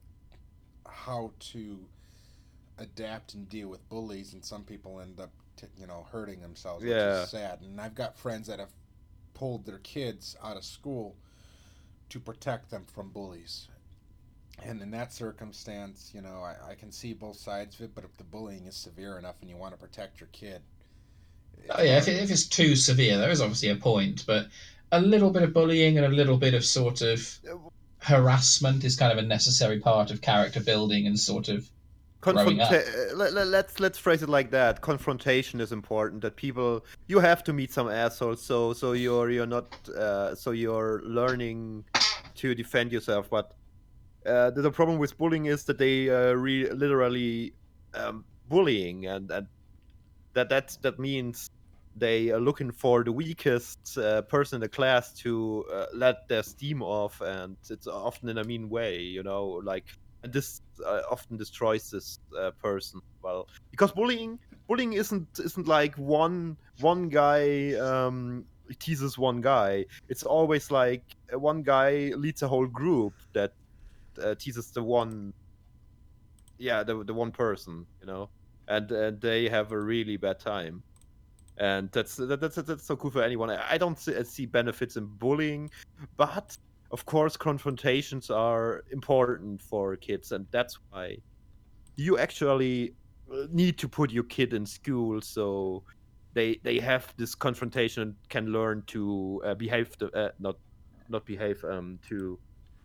how to adapt and deal with bullies, and some people end up, t- you know, hurting themselves, which Yeah. is sad. And I've got friends that have pulled their kids out of school to protect them from bullies. And in that circumstance, you know, I, I can see both sides of it, but if the bullying is severe enough and you want to protect your kid, it's Oh yeah, if, hard. it, if it's too severe, there is obviously a point, but a little bit of bullying and a little bit of sort of harassment is kind of a necessary part of character building and sort of growing up. confronta- uh, let, let, let's let's phrase it like that. Confrontation is important. That people you have to meet some assholes, so so you're you're not uh, so you're learning to defend yourself. But uh, the, the problem with bullying is that they uh, re- literally um, bullying, and, and that that that means they are looking for the weakest uh, person in the class to uh, let their steam off, and it's often in a mean way, you know, like, and this uh, often destroys this uh, person. Well, because bullying bullying isn't isn't like one one guy um teases one guy. It's always like uh, one guy leads a whole group that uh, teases the one, yeah, the the one person, you know, and and they have a really bad time. And that's that, that's that's so cool for anyone. I I don't see, uh, see benefits in bullying, but of course confrontations are important for kids, and that's why you actually uh, need to put your kid in school so they they have this confrontation and can learn to uh, behave the, uh, not not behave um to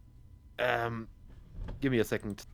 um give me a second.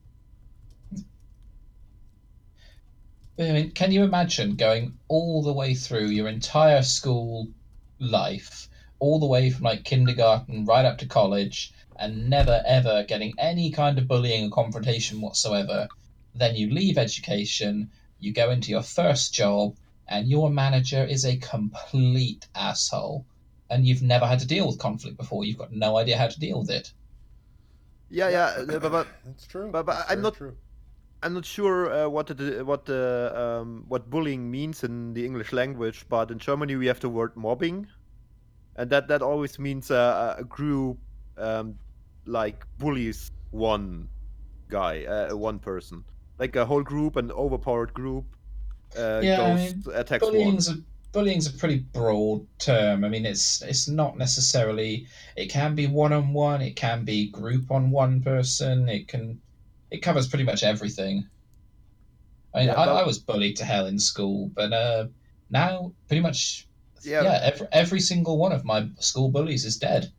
I mean, can you imagine going all the way through your entire school life, all the way from like kindergarten right up to college, and never ever getting any kind of bullying or confrontation whatsoever? Then you leave education, you go into your first job, and your manager is a complete asshole, and you've never had to deal with conflict before. You've got no idea how to deal with it. Yeah, yeah, uh, but, but That's true. but- but That's I'm very not- true. I'm not sure uh, what the what the um, what bullying means in the English language, but in Germany we have the word mobbing, and that that always means uh, a group um, like bullies one guy, uh, one person, like a whole group, an overpowered group uh, Yeah, I goes mean, attacks one. bullying's a bullying's a pretty broad term. I mean, it's it's not necessarily. It can be one on one. It can be group on one person. It can. It covers pretty much everything. I mean, Yeah, I, I but was bullied to hell in school, but uh, now pretty much, yeah, yeah, every every single one of my school bullies is dead.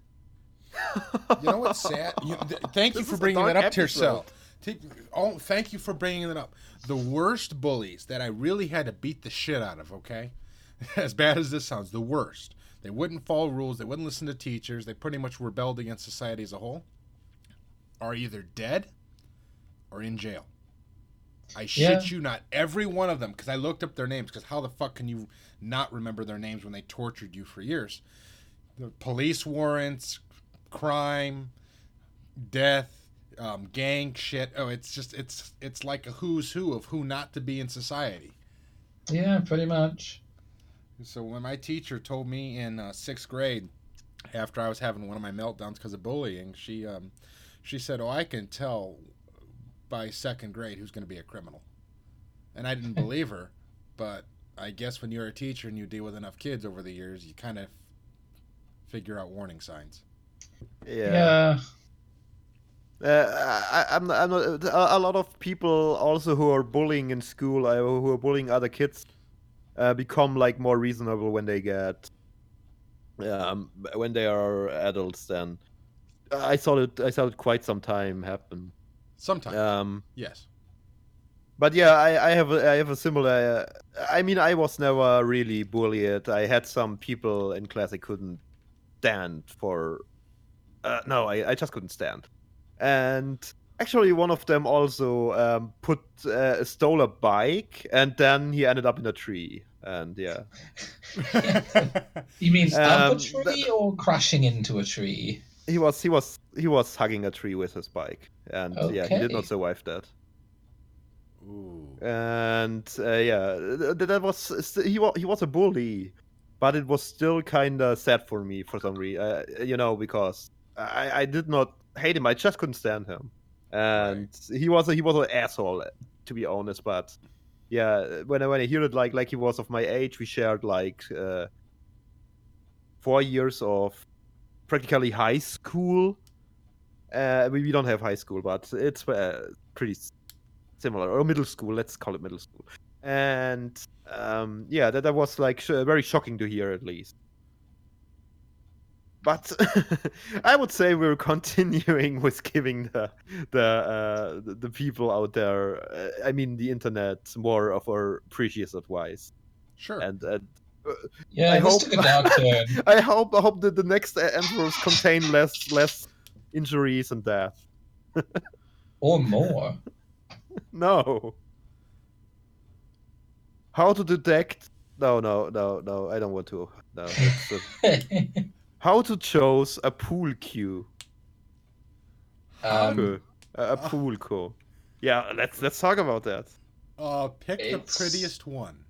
You know what's sad? You, th- thank you This for is a bringing that dark up, Tercel. episode. T- Oh, thank you for bringing it up. The worst bullies that I really had to beat the shit out of, okay? As bad as this sounds, the worst. They wouldn't follow rules. They wouldn't listen to teachers. They pretty much rebelled against society as a whole. Are either dead or in jail. I shit Yeah. you not. Every one of them, because I looked up their names, because how the fuck can you not remember their names when they tortured you for years? The police warrants, crime, death, um, gang shit. Oh, it's just it's it's like a who's who of who not to be in society. Yeah, pretty much. So when my teacher told me in uh, sixth grade, after I was having one of my meltdowns because of bullying, she um, she said, "Oh, I can tell by second grade who's going to be a criminal." And I didn't believe her, but I guess when you're a teacher and you deal with enough kids over the years, you kind of figure out warning signs. Yeah. Uh, I, I'm, I'm not, a, a lot of people also who are bullying in school, uh, who are bullying other kids, uh, become like more reasonable when they get, um, when they are adults. Then I saw it. I saw it quite some time happen. Sometimes, Um, yes. But yeah, I, I have a, I have a similar. Uh, I mean, I was never really bullied. I had some people in class I couldn't stand for. Uh, no, I, I just couldn't stand. And actually, one of them also um, put uh, stole a bike, and then he ended up in a tree. And yeah, You mean up Um, a tree or crashing into a tree? he was he was he was hugging a tree with his bike, and yeah, he did Okay. not survive that. Ooh. And uh, yeah, th- th- that was he was he was a bully, but it was still kind of sad for me for some reason. Uh, you know, because I, I did not hate him. I just couldn't stand him, and he was a, he was an asshole, to be honest. But yeah, when I when I hear it like like he was of my age, we shared like uh, four years of practically high school. Uh, we, we don't have high school, but it's uh, pretty similar, or middle school. Let's call it middle school. And um, yeah, that, that was like sh- very shocking to hear, at least. But I would say we're continuing with giving the the uh, the, the people out there, uh, I mean the internet, more of our precious advice. Sure. And, and uh, Yeah, I this hope took a dark turn. I hope I hope that the next emperors contain less less injuries and death. Or more. No. How to detect? No, no, no, no. I don't want to. No. That's a... How to choose a pool cue? um, Okay. A, a pool cue. Yeah, let's let's talk about that. Uh, pick the It's- prettiest one.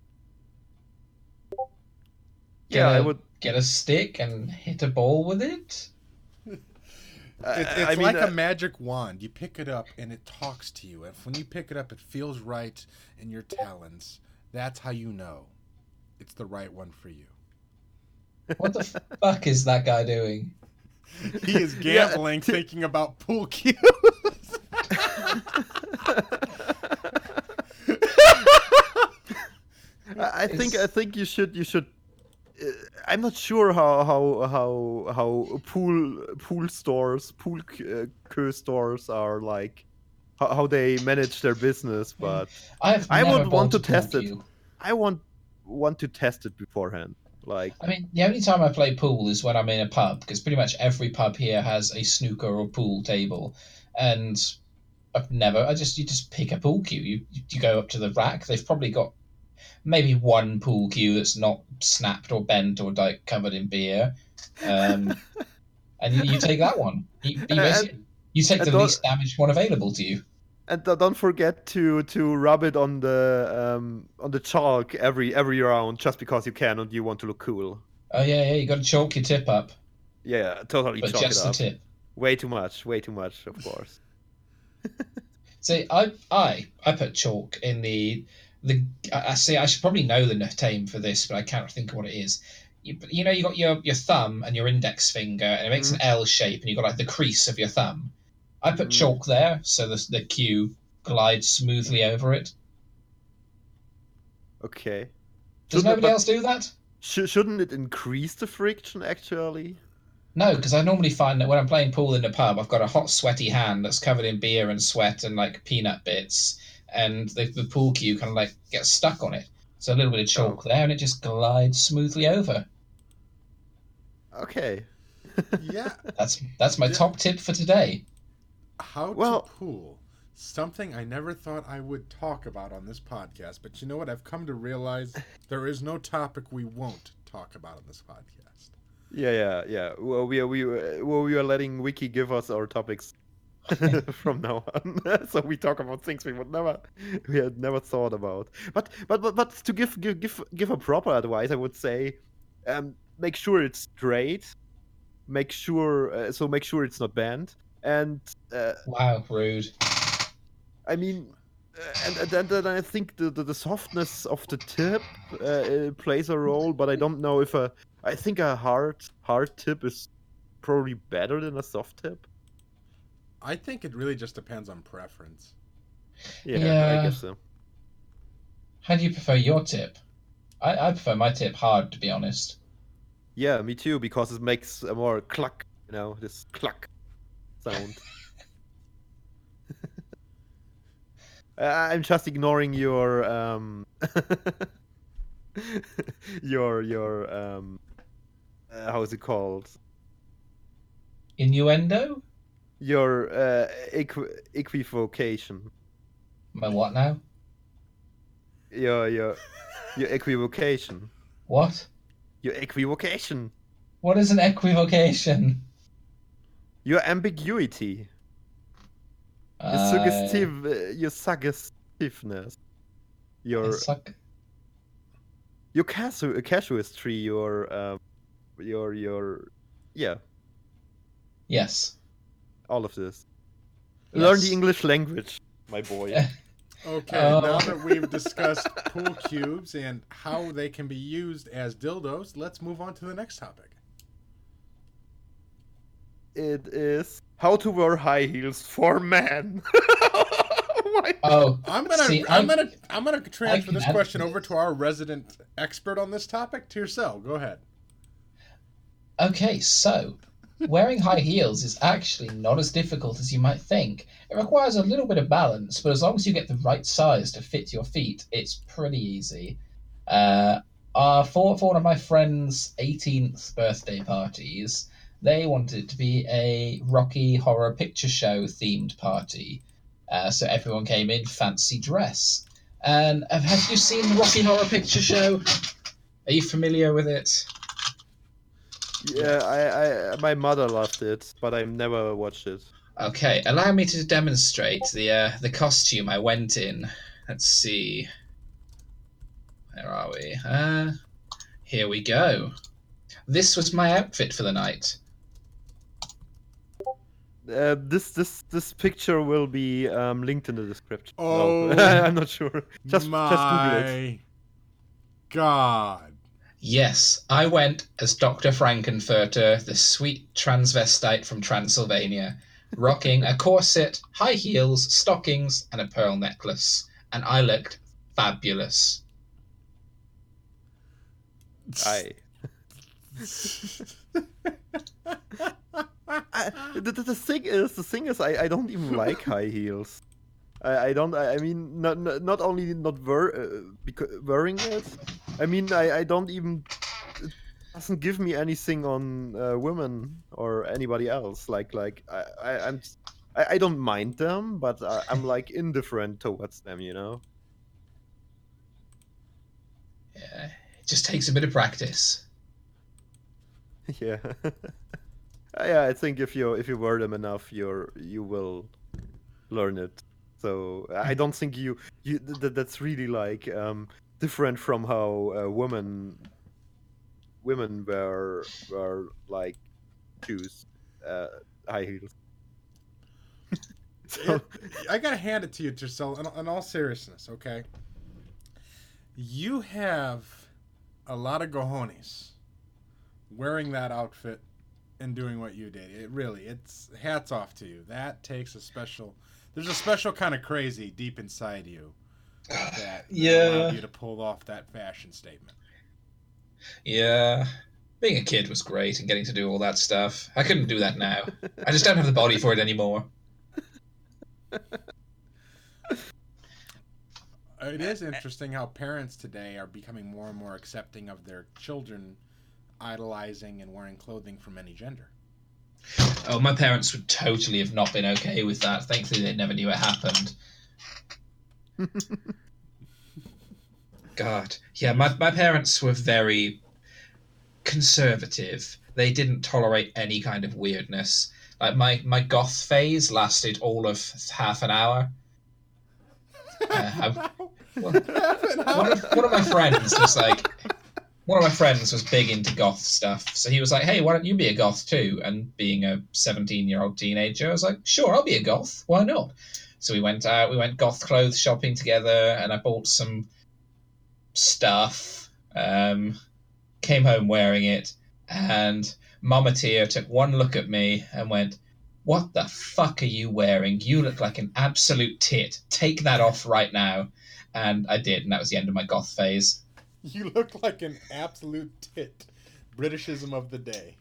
Yeah, get I a- would. Get a stick and hit a ball with it? I, It's, I it's mean, like uh, a magic wand. You pick it up and it talks to you. And when you pick it up, it feels right in your talons. That's how you know it's the right one for you. What the fuck is that guy doing? He is Yeah. gambling, thinking about pool cues. I I think It's- I think you should you should. Uh, I'm not sure how how how how pool pool stores pool uh, cue stores are like, how, how they manage their business, but I've I never would want bought to a pool test it. cue. I want want to test it beforehand. Like, I mean, the only time I play pool is when I'm in a pub, because pretty much every pub here has a snooker or pool table, and I've never. I just you just pick a pool cue. You you go up to the rack. They've probably got maybe one pool cue that's not snapped or bent or like covered in beer, um, and you, you take that one. You, you, And- basically, you take and the don't- least damaged one available to you. and th- don't forget to to rub it on the um on the chalk every every round, just because you can and you want to look cool. Oh yeah, yeah. You got to chalk your tip up, Yeah, totally but chalk just it the up. tip. Way too much, way too much, of course. See, I I I put chalk in the the. I I see. I should probably know the name for this, but I can't think of what it is. You, you know, you got your, your thumb and your index finger, and it makes an L shape, and you got like the crease of your thumb. I put Mm. chalk there, so the the cue glides smoothly over it. Okay. Does Shouldn't- nobody but else do that? sh- shouldn't it increase the friction actually? No, because I normally find that when I'm playing pool in the pub, I've got a hot, sweaty hand that's covered in beer and sweat and like peanut bits, and the, the pool cue kind of like gets stuck on it. So a little bit of chalk there, and it just glides smoothly over. Okay. Yeah. That's that's my Yeah. top tip for today. How Well- to pool. Something I never thought I would talk about on this podcast, but you know what? I've come to realize there is no topic we won't talk about on this podcast. Yeah, yeah, yeah. Well, we are we uh, well we are letting Wiki give us our topics from now on, so we talk about things we would never we had never thought about. But but but, but to give give give give a proper advice, I would say, um, make sure it's straight. Make sure uh, so make sure it's not bent, and uh, Wow, rude. I mean, and, and then, then I think the, the, the softness of the tip uh, uh, plays a role, but I don't know if a. I think a hard hard tip is probably better than a soft tip. I think it really just depends on preference. Yeah, Yeah. I guess so. How do you prefer your tip? I, I prefer my tip hard, to be honest. Yeah, me too, because it makes a more cluck, you know, this cluck sound. Uh, I'm just ignoring your um your your um uh, how is it called? Innuendo? Your uh, equi- equivocation. My what now? Your your your equivocation. What? Your equivocation. What is an equivocation? Your ambiguity. Your Uh, suggestive. Uh, your suggestiveness. Your it's like- your casu- casuistry. Your um, your your yeah. Yes. All of this. Yes. Learn the English language, my boy. Okay, Oh. now that we've discussed pool cubes and how they can be used as dildos, let's move on to the next topic. It is how to wear high heels for men. Oh my- Oh, I'm gonna, See, I'm I- gonna, I'm gonna transfer can this answer question this. over to our resident expert on this topic, Tircell. Go ahead. okay, so wearing high heels is actually not as difficult as you might think. It requires a little bit of balance, but as long as you get the right size to fit your feet, it's pretty easy. Uh, uh, for, for one of my friend's eighteenth birthday parties, they wanted it to be a Rocky Horror Picture Show themed party. Uh, so everyone came in fancy dress. And uh, have you seen the Rocky Horror Picture Show? Are you familiar with it? Yeah, I, I, my mother loved it, but I never watched it. Okay, allow me to demonstrate the uh, the costume I went in. Let's see. Where are we? Uh, here we go. This was my outfit for the night. Uh, this this this picture will be um, linked in the description. Oh, No, I'm not sure. Just My just Google it. God. Yes, I went as Doctor Frankenfurter, the sweet transvestite from Transylvania, rocking a corset, high heels, stockings, and a pearl necklace. And I looked fabulous. I. I the, the, the thing is, the thing is, I, I don't even like high heels. I, I don't. I, I mean, not not not only not wear, uh, beca- wearing it. I mean, I, I don't even. It doesn't give me anything on uh, women or anybody else. Like like I, I I'm. I, I don't mind them, but I, I'm like indifferent towards them. You know. Yeah, it just takes a bit of practice. Yeah. Yeah, I think if you if you wear them enough, you're you will learn it. So I don't think you you th- that's really like um, different from how uh, women women wear wear like shoes, uh, high heels. So I gotta hand it to you, Tircell, in, in all seriousness, okay? You have a lot of cojones wearing that outfit and doing what you did. It really, it's hats off to you. That takes a special, there's a special kind of crazy deep inside you that, that Yeah. allowed you to pull off that fashion statement. Yeah, being a kid was great and getting to do all that stuff. I couldn't do that now. I just don't have the body for it anymore. It is interesting how parents today are becoming more and more accepting of their children idolizing and wearing clothing from any gender. Oh, my parents would totally have not been okay with that. Thankfully, they never knew it happened. God. Yeah, my, my parents were very conservative. They didn't tolerate any kind of weirdness. Like, my, my goth phase lasted all of half an hour. Uh, I, one, one, of, one of my friends was like... One of my friends was big into goth stuff, so he was like, hey, why don't you be a goth too? And being a seventeen-year-old teenager, I was like, sure, I'll be a goth. Why not? So we went out, we went goth clothes shopping together, and I bought some stuff. Um, came home wearing it, and Mama Tia took one look at me and went, "What the fuck are you wearing? You look like an absolute tit. Take that off right now." And I did, and that was the end of my goth phase. You look like an absolute tit. Britishism of the day.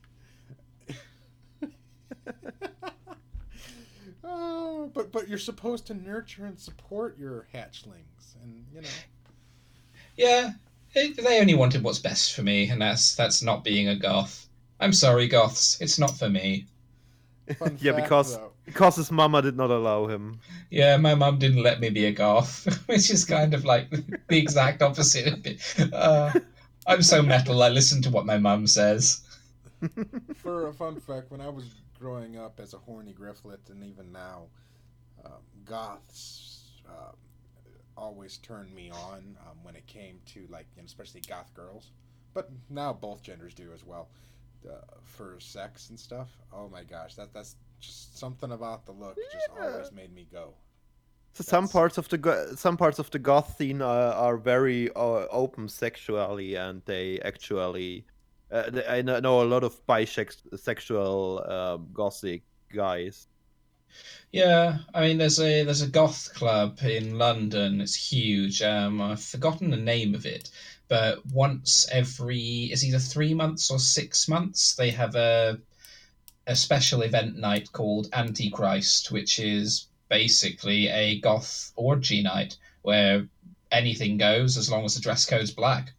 Oh, but but you're supposed to nurture and support your hatchlings, and you know. Yeah, it, they only wanted what's best for me, and that's that's not being a goth. I'm sorry, goths. It's not for me. Fun Yeah, fact, because though. because his mama did not allow him. Yeah, my mum didn't let me be a goth, which is kind of like the exact opposite of it. Uh, I'm so metal, I listen to what my mum says. For a fun fact, when I was growing up as a horny grifflet, and even now, um, goths uh, always turned me on um, when it came to, like, and especially goth girls. But now both genders do as well. Uh, for sex and stuff. Oh my gosh, that that's just something about the look. Just Yeah. always made me go. So some That's- parts of the go- some parts of the goth scene are, are very uh, open sexually, and they actually uh, th- I kn- know a lot of bisexual uh, gothic guys. Yeah, I mean, there's a there's a goth club in London. It's huge. Um, I've forgotten the name of it, but once every it's either three months or six months they have a a special event night called Antichrist, which is basically a goth orgy night where anything goes as long as the dress code's black.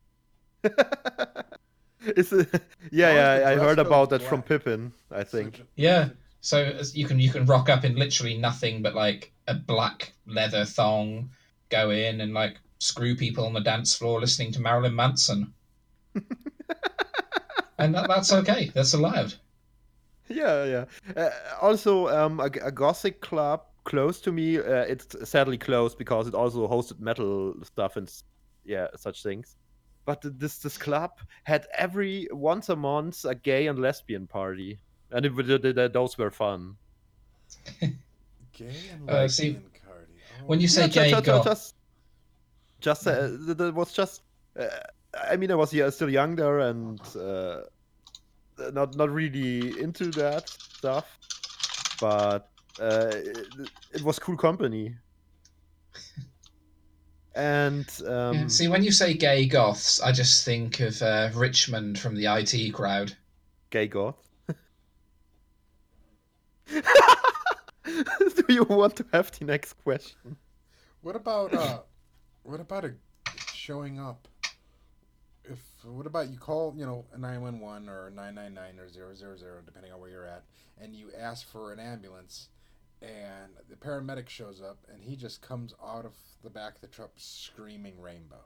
Is it, yeah, As long as the yeah, I dress heard code's about that from black. Pippin, I think. So ju- Yeah. So as you can you can rock up in literally nothing but like a black leather thong, go in and like screw people on the dance floor listening to Marilyn Manson. And that, that's okay. That's allowed. Yeah, yeah. Uh, also, um, a, a gothic club close to me. Uh, it's sadly closed because it also hosted metal stuff and s- yeah, such things. But th- this this club had every once a month a gay and lesbian party, and it, th- th- th- those were fun. Gay and Uh, see, lesbian Cardi. Oh, when you say Yeah, ju- gay ju- ju- goth, just, just uh, th- th- was just. Uh, I mean, I was yeah, still young there and uh, not not really into that stuff, but uh, it, it was cool company. And um, yeah, see, when you say gay goths, I just think of uh, Richmond from the I T crowd. gay goth. Do you want to have the next question? What about uh, what about a showing up? If what about you call you know a nine one one or a nine nine nine or zero zero zero depending on where you're at, and you ask for an ambulance, and the paramedic shows up and he just comes out of the back of the truck screaming rainbow,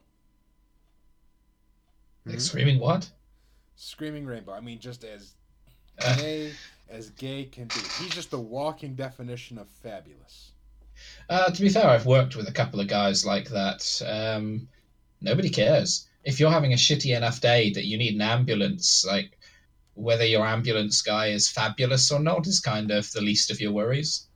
Like Mhm. screaming what? screaming rainbow. I mean, just as Uh, gay as gay can be. He's just the walking definition of fabulous. Uh, to be fair, I've worked with a couple of guys like that. Um, nobody cares. If you're having a shitty enough day that you need an ambulance, like whether your ambulance guy is fabulous or not is kind of the least of your worries.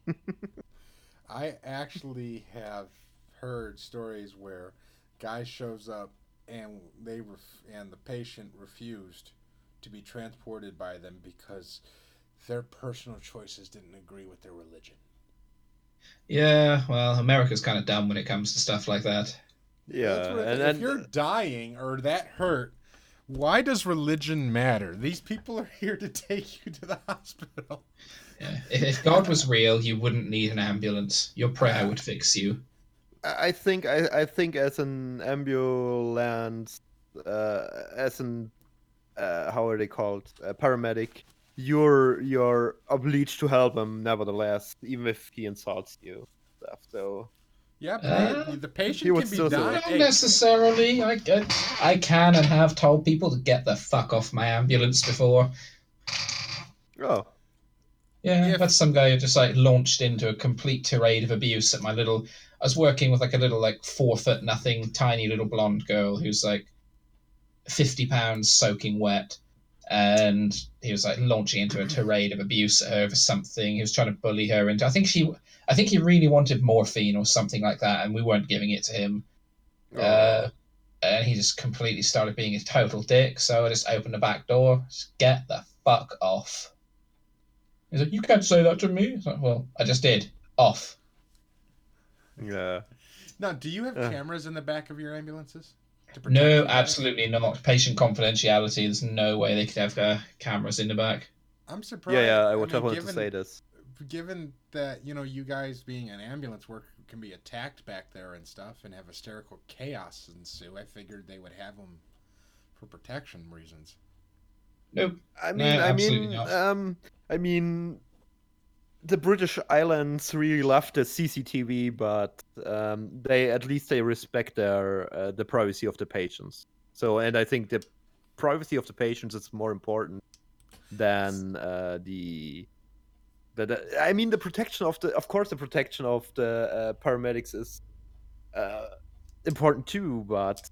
I actually have heard stories where guy shows up and they ref- and the patient refused to be transported by them because their personal choices didn't agree with their religion. Yeah, well, America's kind of dumb when it comes to stuff like that. Yeah, That's what I and, think. and if you're dying or that hurt, why does religion matter? These people are here to take you to the hospital. Yeah. If, if God was real, you wouldn't need an ambulance. Your prayer would fix you. I I think I, I think as an ambulance, uh, as an uh, how are they called, a paramedic, you're you're obliged to help him nevertheless, even if he insults you. Stuff. So Yeah, but Uh, hey, the patient he would can be still say- dying. Not Hey, necessarily. I, I, I can and have told people to get the fuck off my ambulance before. oh, Yeah, If- that's some guy who just like launched into a complete tirade of abuse at my little. I was working with like a little like four foot nothing tiny little blonde girl who's like fifty pounds soaking wet, and he was like launching into a tirade of abuse at her over something. He was trying to bully her into. I think she, I think he really wanted morphine or something like that, and we weren't giving it to him. Oh. Uh, and he just completely started being a total dick. So I just opened the back door. Just get the fuck off. He's like, you can't say that to me. It's like, well, I just did. Off. Yeah. Now, do you have Uh. cameras in the back of your ambulances? to protect No, you guys? absolutely not. Patient confidentiality. There's no way they could have uh, cameras in the back. I'm surprised. Yeah, yeah. I would mean, wanted given, to say this. Given that, you know, you guys being an ambulance worker can be attacked back there and stuff and have hysterical chaos ensue, I figured they would have them for protection reasons. Nope. I No, mean, I absolutely mean, not. um, I mean, the British Islands really love the C C T V, but um, they at least they respect their uh, the privacy of the patients. So, and I think the privacy of the patients is more important than uh, the. The, the, I mean, the protection of the, of course, the protection of the uh, paramedics is uh, important too, but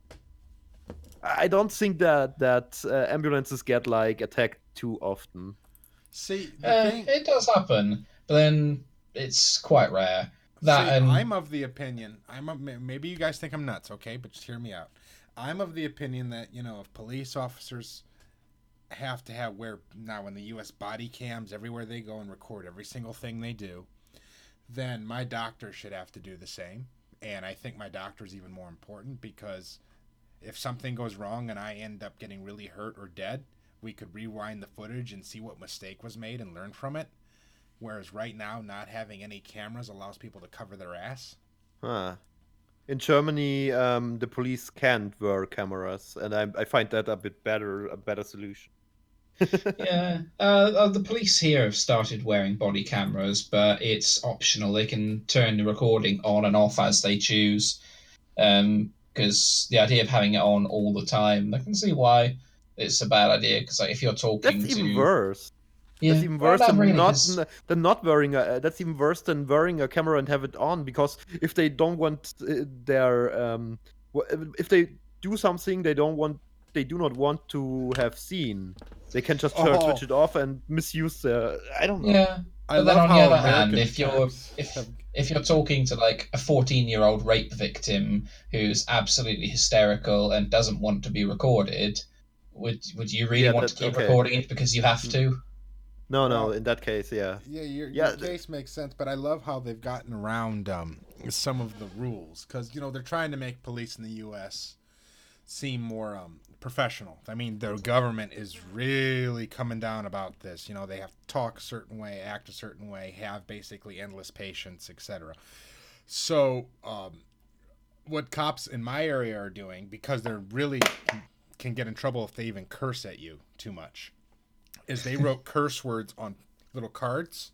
I don't think that that uh, ambulances get like attacked too often. See, the Uh, thing, it does happen, but then it's quite rare. That see, and I'm of the opinion. I'm of, maybe you guys think I'm nuts, okay? But just hear me out. I'm of the opinion that you know, if police officers have to have wear now in the U S body cams everywhere they go and record every single thing they do, then my doctor should have to do the same. And I think my doctor is even more important because if something goes wrong and I end up getting really hurt or dead, we could rewind the footage and see what mistake was made and learn from it. Whereas right now, not having any cameras allows people to cover their ass. Huh. In Germany, um, the police can't wear cameras, and I, I find that a bit better, a better solution. yeah, uh, uh, the police here have started wearing body cameras, but it's optional. They can turn the recording on and off as they choose. Um, because the idea of having it on all the time, I can see why it's a bad idea. Because like if you're talking That's to, even worse. yeah, That's even well, worse not than really, not 'cause- than not wearing a. That's even worse than wearing a camera and have it on, because if they don't want uh, their um, w- if they do something they don't want, they do not want to have seen, they can just turn, Oh. switch it off and misuse the. I don't know. yeah. I But then love on the how other American hand, if you're cops if have- if you're talking to like a fourteen-year-old rape victim who's absolutely hysterical and doesn't want to be recorded, would would you really Yeah, want that- to keep okay. recording it because you have to? No, no. Well- In that case, yeah. Yeah, your, Yeah, your th- case makes sense, but I love how they've gotten around um, some of the rules because you know they're trying to make police in the U S seem more um, professional. I mean, their government is really coming down about this. You know, they have to talk a certain way, act a certain way, have basically endless patience, et cetera. So, um, what cops in my area are doing, because they're really can, can get in trouble if they even curse at you too much, is they wrote curse words on little cards.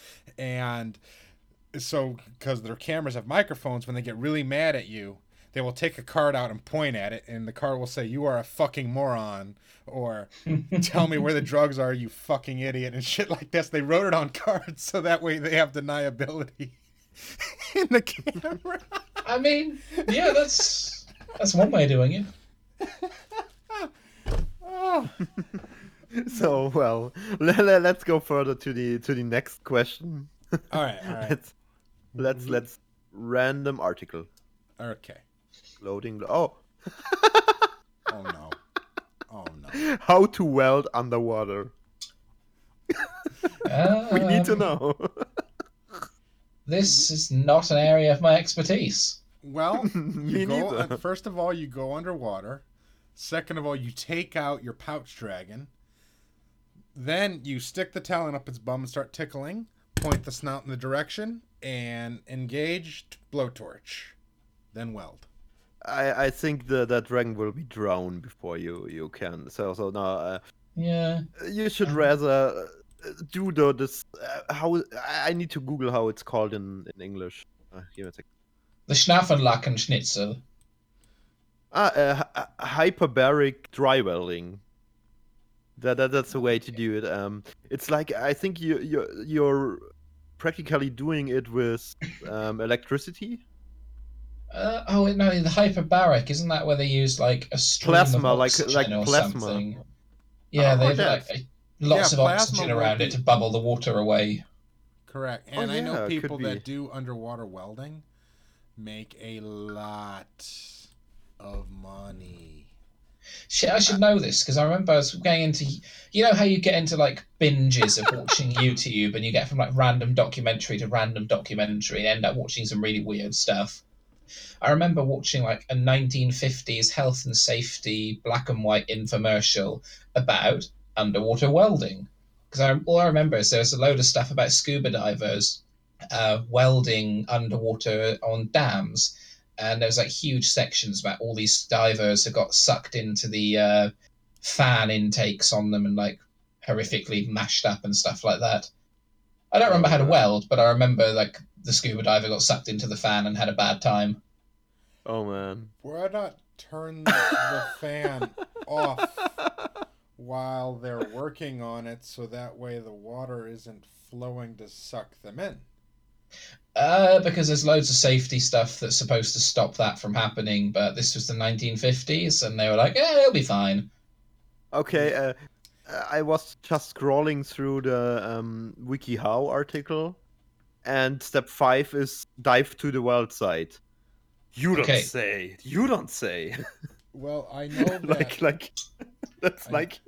And so, because their cameras have microphones, when they get really mad at you, they will take a card out and point at it, and the card will say, "You are a fucking moron," or "Tell me where the drugs are, you fucking idiot," and shit like this. They wrote it on cards so that way they have deniability in the camera. I mean, yeah, that's that's one way of doing it. Oh. So well, let, let, let's go further to the to the next question. All right, all right. let's let's let's random article Okay. loading. Oh, Oh no. Oh no. how to weld underwater. We need to Um, know. This is not an area of my expertise. Well, Me you go, neither. uh, first of all, you go underwater. Second of all, you take out your pouch dragon. Then you stick the talon up its bum and start tickling. Point the snout in the direction and engage blowtorch. Then weld. I, I think the that dragon will be drowned before you you can. So so no, uh, Yeah. you should Um, rather uh, do the this. Uh, how I I need to Google how it's called in in English. Uh, give me a sec. The Schnaffellacken Schnitzel. Ah, uh, hy- hyperbaric dry welding. That, that that's the way to do it. Um, it's like I think you you you're practically doing it with um, electricity. Uh, oh no, the hyperbaric, isn't that where they use like a stream Plasma, of like- oxygen like or plasma. something? Yeah, Oh, they have that- like lots Yeah, of plasma oxygen will around be- it to bubble the water away. Correct. Oh, And I know yeah, it could people be. that do underwater welding make a lot of money. Shit, I should know this because I remember I was going into, you know how you get into like binges of watching YouTube and you get from like random documentary to random documentary and end up watching some really weird stuff. I remember watching like a nineteen fifties health and safety black and white infomercial about underwater welding. Because I, all I remember is there's a load of stuff about scuba divers uh, welding underwater on dams. And there was like huge sections about all these divers who got sucked into the uh, fan intakes on them and like horrifically mashed up and stuff like that. I don't remember how to weld, but I remember like the scuba diver got sucked into the fan and had a bad time. Oh man. Why not turn the fan off while they're working on it so that way the water isn't flowing to suck them in? Uh, because there's loads of safety stuff that's supposed to stop that from happening, but this was the nineteen fifties and they were like, yeah, it'll be fine. Okay, uh, I was just scrolling through the um, WikiHow article, and step five is dive to the weld site. You don't Okay. say. You don't say. Well, I know that like, like, that's I- like.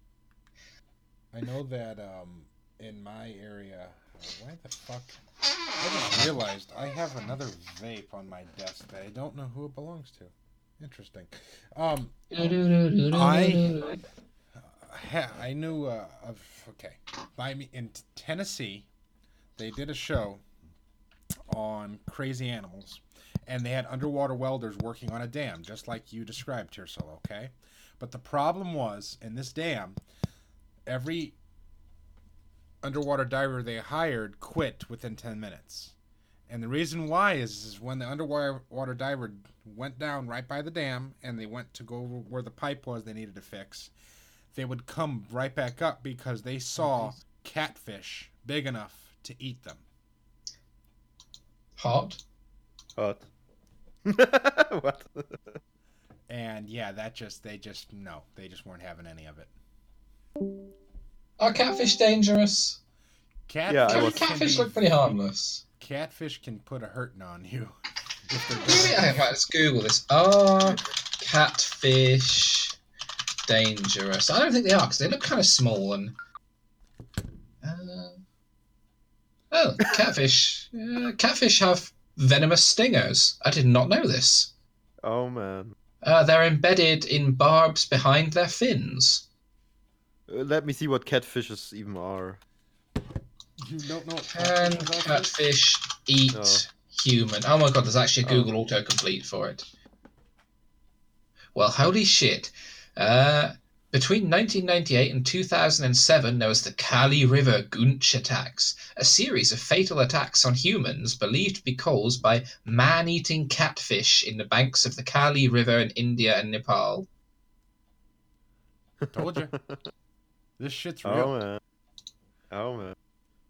I know that um in my area, why the fuck? I just realized I have another vape on my desk that I don't know who it belongs to. Interesting. Um, I ha- I knew uh, of okay. I mean, in Tennessee, they did a show on crazy animals, and they had underwater welders working on a dam, just like you described here, Solo. Okay, but the problem was in this dam, every underwater diver they hired quit within ten minutes. And the reason why is, is when the underwater water diver went down right by the dam and they went to go where the pipe was they needed to fix, they would come right back up because they saw catfish big enough to eat them. Hot. Hot. What? And yeah, that just, they just, no, they just weren't having any of it. Are catfish dangerous? Catfish, Yeah, I Cat- was- can catfish be- look pretty harmless. Catfish can put a hurting on you. If Really? they're Right, let's Google this. Are catfish dangerous? I don't think they are because they look kind of small and. Uh... Oh, catfish. Uh, catfish have venomous stingers. I did not know this. Oh man. Uh, they're embedded in barbs behind their fins. Uh, let me see what catfishes even are. You don't know what Can catfish is? catfish eat No. human? Oh my god, there's actually a Oh. Google autocomplete for it. Well, holy shit. Uh, between nineteen ninety-eight and two thousand seven, there was the Kali River Gunch attacks, a series of fatal attacks on humans believed to be caused by man-eating catfish in the banks of the Kali River in India and Nepal. Told you. This shit's Oh real. man. Oh man.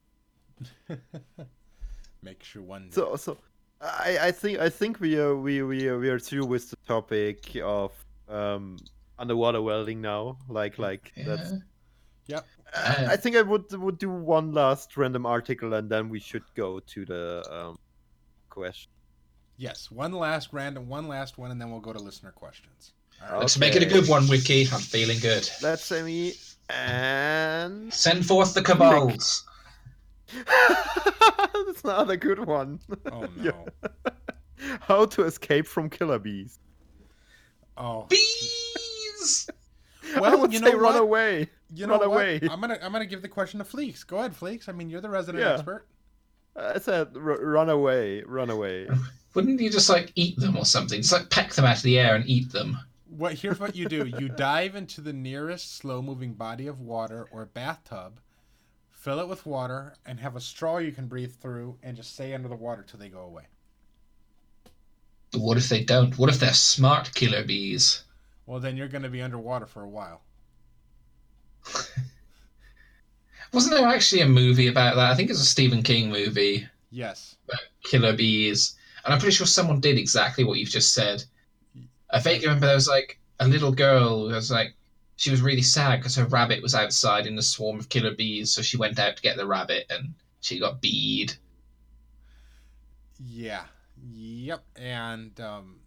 Makes you wonder. So so, I I think I think we are we we are, we are through with the topic of um underwater welding now. Like like that's. Yeah. I I think I would would do one last random article and then we should go to the um question. Yes, one last random, one last one, and then we'll go to listener questions. All right. Let's make it a good one, Wiki. I'm feeling good. Let's say me and Send forth the cabals. that's another good one. Oh no. Yeah. How to escape from killer bees. Oh. Bees! I Well, would you say know run what? away. You know Run what? away. I'm gonna I'm gonna give the question to Fleeks. Go ahead, Fleeks. I mean, you're the resident Yeah. expert. I said r- run away, run away. Wouldn't you just like eat them or something? Just like peck them out of the air and eat them. What? Here's what you do: you dive into the nearest slow-moving body of water or bathtub, fill it with water, and have a straw you can breathe through, and just stay under the water till they go away. But what if they don't? What if they're smart killer bees? Well, then you're gonna be underwater for a while. Wasn't there actually a movie about that? I think it's a Stephen King movie, Yes. Killer Bees. And I'm pretty sure someone did exactly what you've just said. I vaguely remember there was like a little girl who was like she was really sad because her rabbit was outside in a swarm of killer bees, so she went out to get the rabbit and she got beed. Yeah. Yep. And um,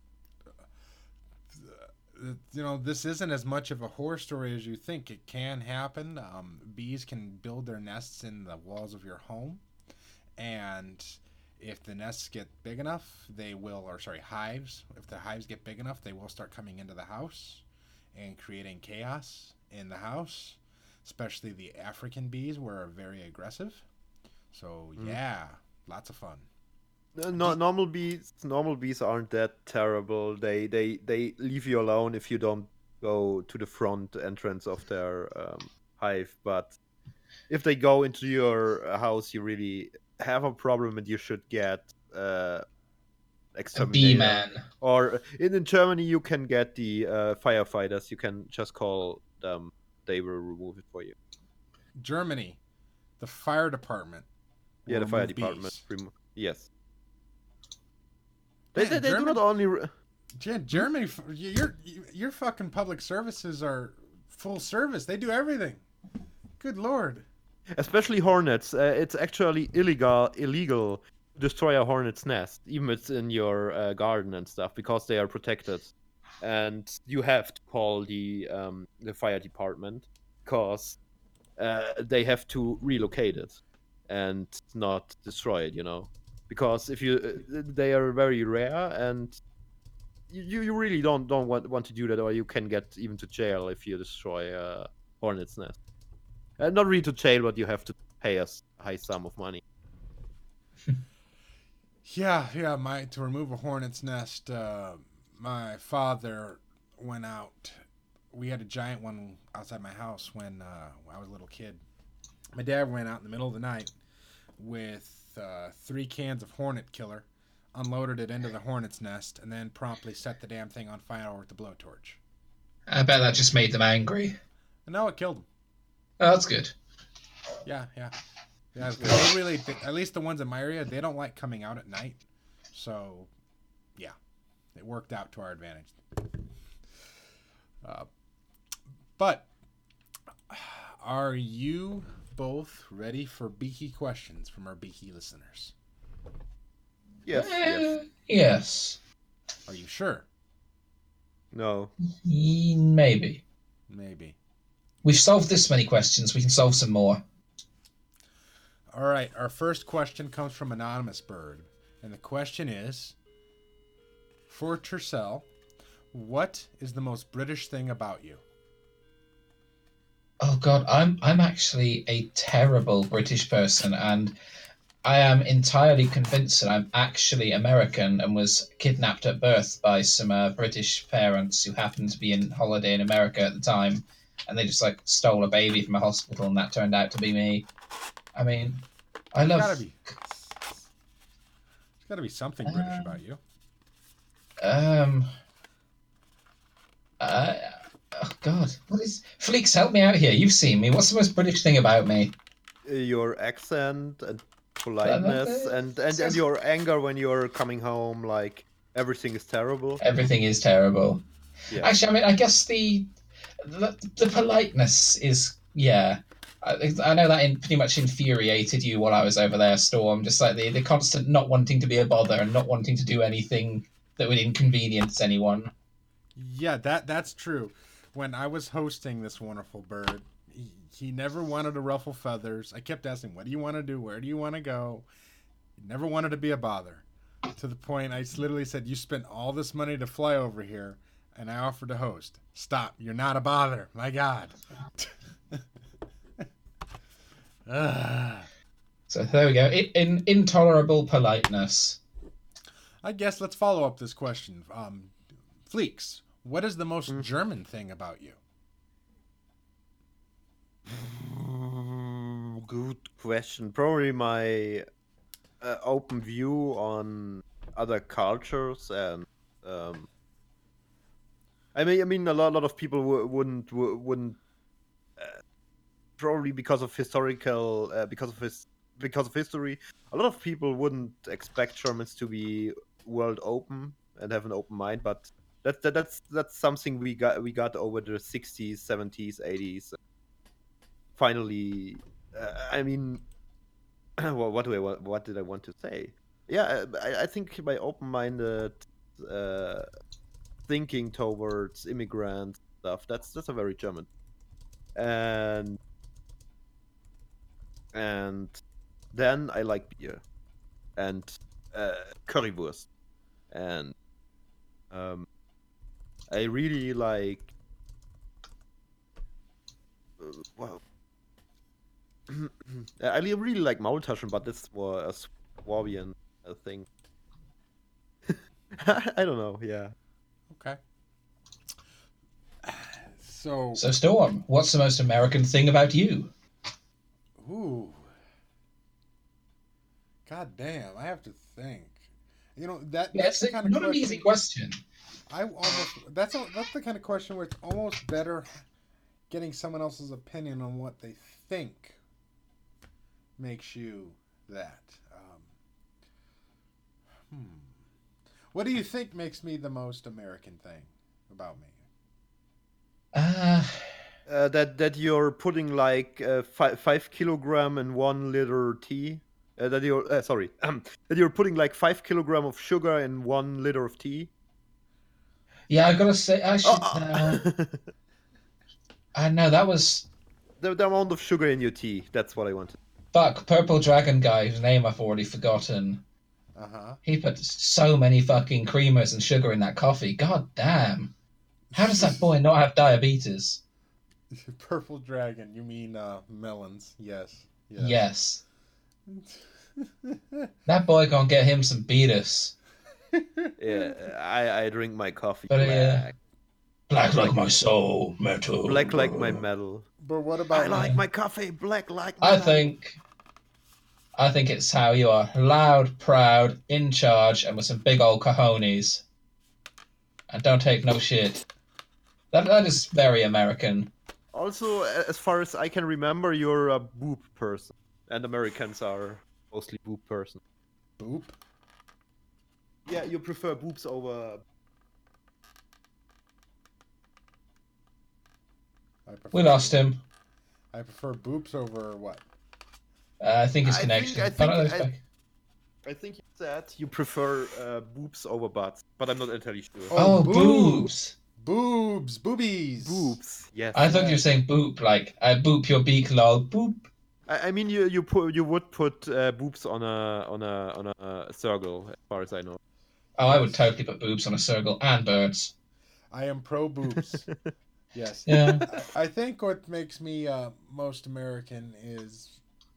you know, this isn't as much of a horror story as you think. It can happen. Um, bees can build their nests in the walls of your home, and if the nests get big enough, they will, or sorry, hives. If the hives get big enough, they will start coming into the house and creating chaos in the house. Especially the African bees were very aggressive. So yeah, mm. lots of fun. No, normal bees, normal bees aren't that terrible. They they they leave you alone if you don't go to the front entrance of their um, hive. But if they go into your house, you really have a problem, and you should get uh, exterminator. A bee man. Or in, in Germany, you can get the uh, firefighters. You can just call them; they will remove it for you. Germany, the fire department. Yeah, the fire bees. department. Remo- yes. They, they, they do not only. Re- yeah, Germany, your your fucking public services are full service. They do everything. Good lord. Especially hornets. Uh, it's actually illegal illegal to destroy a hornet's nest, even if it's in your uh, garden and stuff, because they are protected. And you have to call the um, the fire department because uh, they have to relocate it and not destroy it. You know. Because if you, they are very rare, and you, you really don't don't want, want to do that, or you can get even to jail if you destroy a hornet's nest. And not really to jail, but you have to pay a high sum of money. yeah, yeah. My to remove a hornet's nest, uh, my father went out. We had a giant one outside my house when uh, I was a little kid. My dad went out in the middle of the night with Uh, three cans of hornet killer, unloaded it into the hornet's nest, and then promptly set the damn thing on fire with the blowtorch. I bet that just made them angry. And no, it killed them. Oh, that's good. Yeah, yeah. Yeah, they really, they, at least the ones in my area, they don't like coming out at night. So, yeah, it worked out to our advantage. Uh, but, are you both ready for beaky questions from our beaky listeners? Yes, uh, yes. Yes. Are you sure? No. Maybe. Maybe. We've solved this many questions. We can solve some more. All right. Our first question comes from Anonymous Bird. And the question is, for Tercel, what is the most British thing about you? Oh God, I'm I'm actually a terrible British person, and I am entirely convinced that I'm actually American and was kidnapped at birth by some uh, British parents who happened to be in holiday in America at the time, and they just like stole a baby from a hospital, and that turned out to be me. I mean, I love. There's gotta be. There's gotta be something uh, British about you. Um. Uh. Oh God, what is Fleeks? Help me out here. You've seen me. What's the most British thing about me? Your accent and politeness, and, and and your anger when you're coming home. Like everything is terrible. Everything is terrible. Yeah. Actually, I mean, I guess the the, the politeness is yeah. I, I know that in, pretty much infuriated you while I was over there, Storm. Just like the the constant not wanting to be a bother and not wanting to do anything that would inconvenience anyone. Yeah, that that's true. When I was hosting this wonderful bird, he, he never wanted to ruffle feathers. I kept asking, what do you want to do? Where do you want to go? He never wanted to be a bother. To the point I literally said, you spent all this money to fly over here, and I offered to host. Stop. You're not a bother. My God. So there we go. In, in intolerable politeness. I guess let's follow up this question. Um, Fleeks. What is the most mm. German thing about you? Good question. Probably my uh, open view on other cultures, and um, I mean, I mean, a lot, lot of people w- wouldn't w- wouldn't uh, probably because of historical uh, because of his because of history. A lot of people wouldn't expect Germans to be world open and have an open mind, but That, that that's that's something we got we got over the sixties, seventies, eighties. Finally, uh, I mean, well, what do I what, what did I want to say? Yeah, I, I think my open-minded uh, thinking towards immigrant stuff that's that's a very German, and and then I like beer and uh, currywurst, and um, I really like. Uh, well, I really like Maultaschen, but this was a Swabian uh, thing. I don't know. Yeah. Okay. So. So, Storm, what's the most American thing about you? Ooh. God damn! I have to think. You know that Yeah, that's it's the kind of not an question, easy question. I almost that's a, that's the kind of question where it's almost better getting someone else's opinion on what they think makes you that. Um, hmm. What do you think makes me the most American thing about me? Uh, Uh, that that you're putting like uh, five five kilogram in one liter tea. Uh, that you're uh, sorry, um, that you're putting like five kilogram of sugar in one liter of tea. yeah, I gotta say, I should. Oh, Uh, oh. I know that was the, the amount of sugar in your tea. That's what I wanted. fuck Purple Dragon guy whose name I've already forgotten. Uh huh. He put so many fucking creamers and sugar in that coffee. God damn! How does that boy not have diabetes? Purple dragon. You mean uh, melons? Yes. Yes. That boy gonna get him some beatus. Yeah, I, I drink my coffee But, black. uh, Black like my soul, metal. Black like my metal. But what about I like me? my coffee black like I metal. think, I think it's how you are loud, proud, in charge, and with some big old cojones, and don't take no shit. That that is very American. Also, a- as far as I can remember, you're a boob person. And Americans are mostly boob person. Boop? Yeah, you prefer boobs over... I prefer We lost him. I prefer boops over what? Uh, I think his I think- connection. I Oh, think no, he's I- back. I think you said you prefer uh, boobs over butts, but I'm not entirely sure. Oh, Oh, boobs. boobs. Boobs! Boobies! Boobs, yes. I thought you were saying boop, like I boop your beak, lol, boop. I, I mean, you you put you would put uh, boobs on a on a on a circle, as far as I know. Oh, I would totally put boobs on a circle and birds. I am pro boobs. Yes. Yeah. I, I think what makes me uh, most American is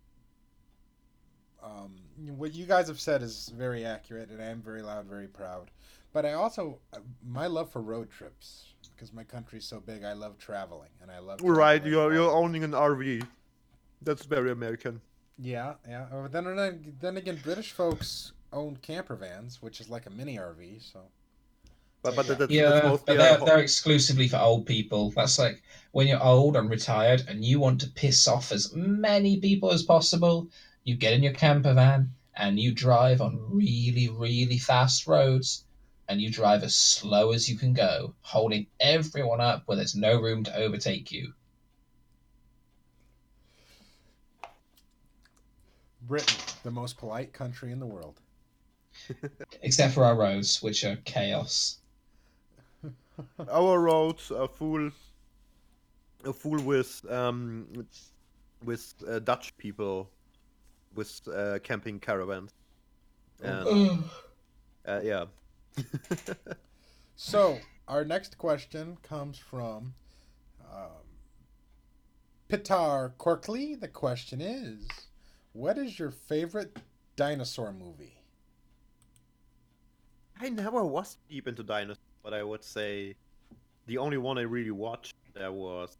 um, what you guys have said is very accurate, and I am very loud, very proud. But I also my love for road trips, because my country's so big. I love traveling, and I love Right, traveling you're you're all- owning an R V. That's very American. Yeah, yeah. Uh, Then then then again, British folks own camper vans, which is like a mini R V. So But but that, that's, Yeah, that's but mostly they're, a, they're exclusively for old people. That's like when you're old and retired and you want to piss off as many people as possible, you get in your camper van and you drive on really, really fast roads and you drive as slow as you can go, holding everyone up where there's no room to overtake you. Britain, the most polite country in the world. Except for our roads, which are chaos. our roads are full, are full with um with uh, Dutch people, with uh, camping caravans. And, uh, yeah. So our next question comes from um, Pitar Corkley. The question is, what is your favorite dinosaur movie? I never was deep into dinosaurs, but I would say the only one I really watched there was.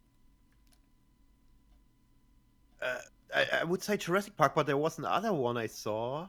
Uh, I, I would say Jurassic Park, but there was another one I saw,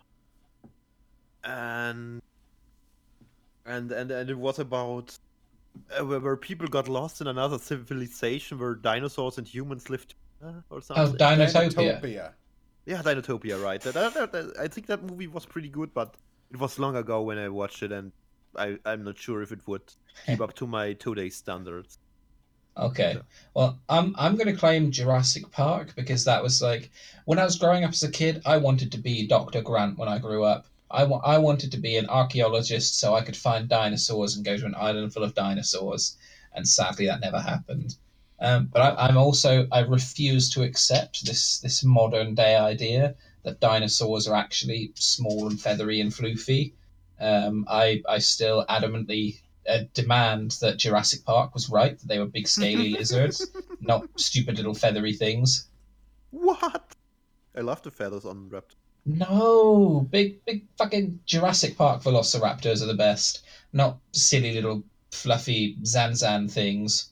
and and and, and it was about uh, where, where people got lost in another civilization where dinosaurs and humans lived together or Oh, something. Dinotopia. Dinotopia. Yeah, Dinotopia, right? That, that, that, that- I think that movie was pretty good, but it was long ago when I watched it, and I I'm not sure if it would keep up to my today's standards. Okay. So- Well, I'm I'm going to claim Jurassic Park because that was like when I was growing up as a kid, I wanted to be Doctor Grant when I grew up. I, wa- I wanted to be an archaeologist so I could find dinosaurs and go to an island full of dinosaurs. And sadly, that never happened. Um, but I, I'm also I refuse to accept this this modern day idea that dinosaurs are actually small and feathery and floofy. Um, I I still adamantly uh, demand that Jurassic Park was right, that they were big scaly lizards, not stupid little feathery things. What? I love the feathers on raptors. No, big big fucking Jurassic Park velociraptors are the best, not silly little fluffy Zanzan things.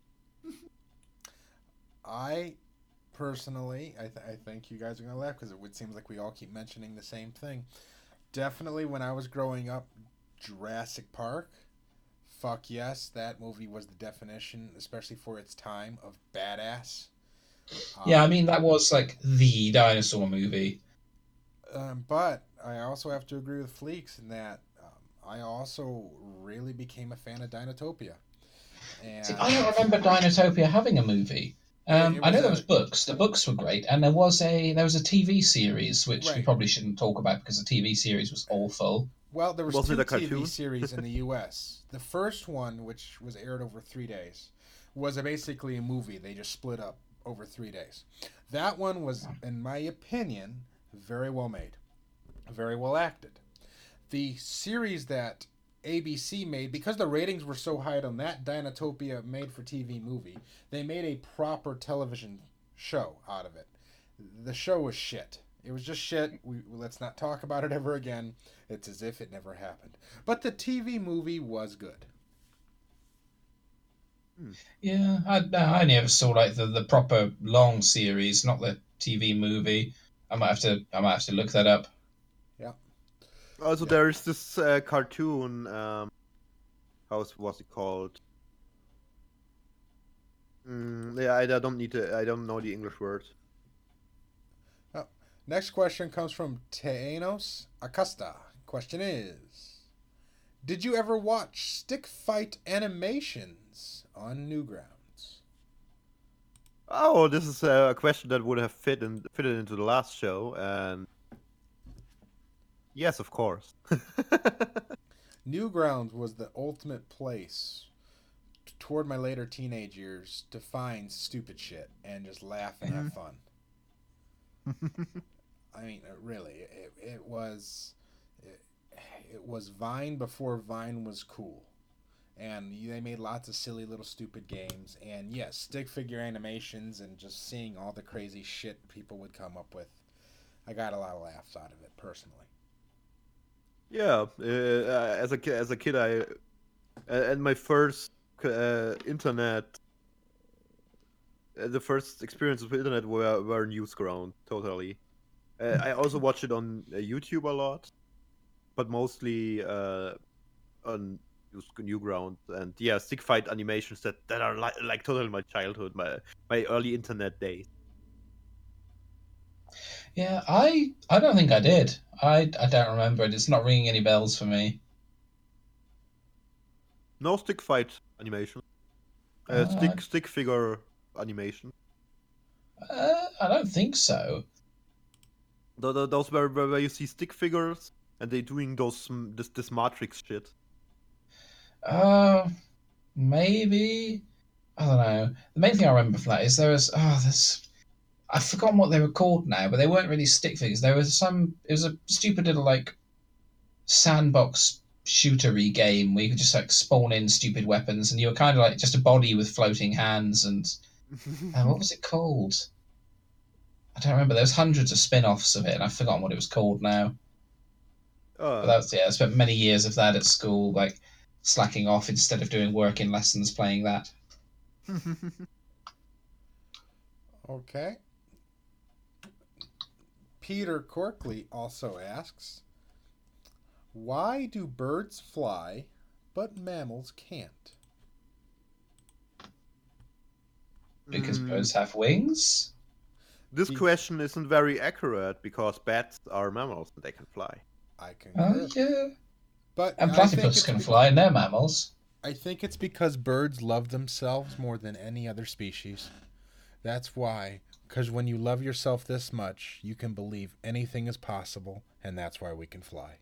I personally, I, th- I think you guys are gonna laugh because it would seem like we all keep mentioning the same thing. Definitely, when I was growing up, Jurassic Park. Fuck yes, that movie was the definition, especially for its time, of badass. Yeah, I Um, mean that was like the dinosaur movie. Um, but I also have to agree with Fleeks in that um, I also really became a fan of Dinotopia. And See, I don't remember Dinotopia having a movie. Um, It- it I know was there a- was books. The books were great, and there was a there was a T V series which we Right. probably shouldn't talk about because the T V series was awful. well, there was Wasn't two it a T V cartoon? series in the U S. The first one, which was aired over three days, was a, basically a movie. They just split up over three days. That one was, in my opinion, very well made, very well acted. The series that A B C made, because the ratings were so high on that Dinotopia made-for-T V movie, they made a proper television show out of it. The show was shit. It was just shit. We, let's not talk about it ever again. It's as if it never happened. But the T V movie was good. Yeah, I, no, I only ever saw like the, the proper long series, not the T V movie. I might have to I might have to look that up. Also, Yeah. there is this uh, cartoon. Um, how was it called? Mm, yeah, I, I don't need to. I don't know the English word. Next question comes from Teanos Acosta. Question is, did you ever watch stick fight animations on Newgrounds? Oh, this is a question that would have fit in, fitted into the last show, and yes, of course. Newgrounds was the ultimate place t- toward my later teenage years to find stupid shit and just laugh and have fun. I mean, uh, really, it, it was it, it was Vine before Vine was cool, and they made lots of silly little stupid games. And yes, stick figure animations and just seeing all the crazy shit people would come up with. I got a lot of laughs out of it personally. Yeah, uh, uh, as a ki- as a kid, I uh, and my first uh, internet, uh, the first experience with internet were were Newsground totally. Uh, I also watch it on uh, YouTube a lot, but mostly uh, on News- Newground and yeah, stick fight animations that, that are like like totally my childhood, my my early internet days. Yeah, I I don't think I did. I I don't remember it. It's not ringing any bells for me. No stick fight animation, uh, Uh, stick stick figure animation. uh, I don't think so. Tho- tho- Those where, where where you see stick figures and they doing those mm, this this Matrix shit. Uh, maybe. I don't know. The main thing I remember from that is there was oh, there's I've forgotten what they were called now, but they weren't really stick figures. There was some. It was a stupid little like sandbox shootery game where you could just like spawn in stupid weapons, and you were kind of like just a body with floating hands. And uh, what was it called? I don't remember. There was hundreds of spin-offs of it, and I've forgotten what it was called now. But Uh, that was yeah. I spent many years of that at school, like slacking off instead of doing work in lessons, playing that. Okay. Peter Corkley also asks, why do birds fly but mammals can't? Because Mm, birds have wings. This He- question isn't very accurate because bats are mammals and they can fly. I Oh concur. yeah. But And I think platypus it's can be- fly, and they're mammals. I think it's because birds love themselves more than any other species. That's why. Because when you love yourself this much, you can believe anything is possible, and that's why we can fly.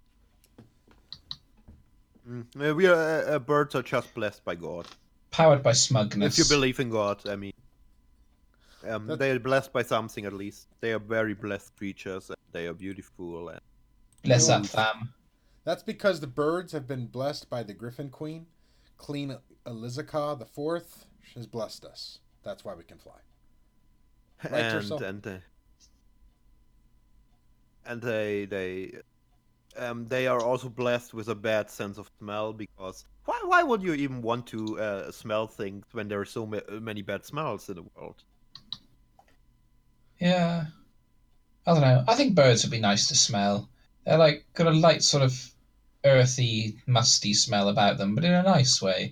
Mm. Uh, we are uh, uh, birds are just blessed by God. Powered by smugness. If you believe in God, I mean, um, That- they are blessed by something at least. They are very blessed creatures. And they are beautiful. And Bless that Ooh. fam. That's because the birds have been blessed by the Griffin Queen. Queen Elizabeth the Fourth has blessed us. That's why we can fly. Right, and Terso? and uh, and they they um they are also blessed with a bad sense of smell because why why would you even want to uh, smell things when there are so ma- many bad smells in the world? Yeah. I don't know. I think birds would be nice to smell. They're like got a light sort of earthy, musty smell about them, but in a nice way.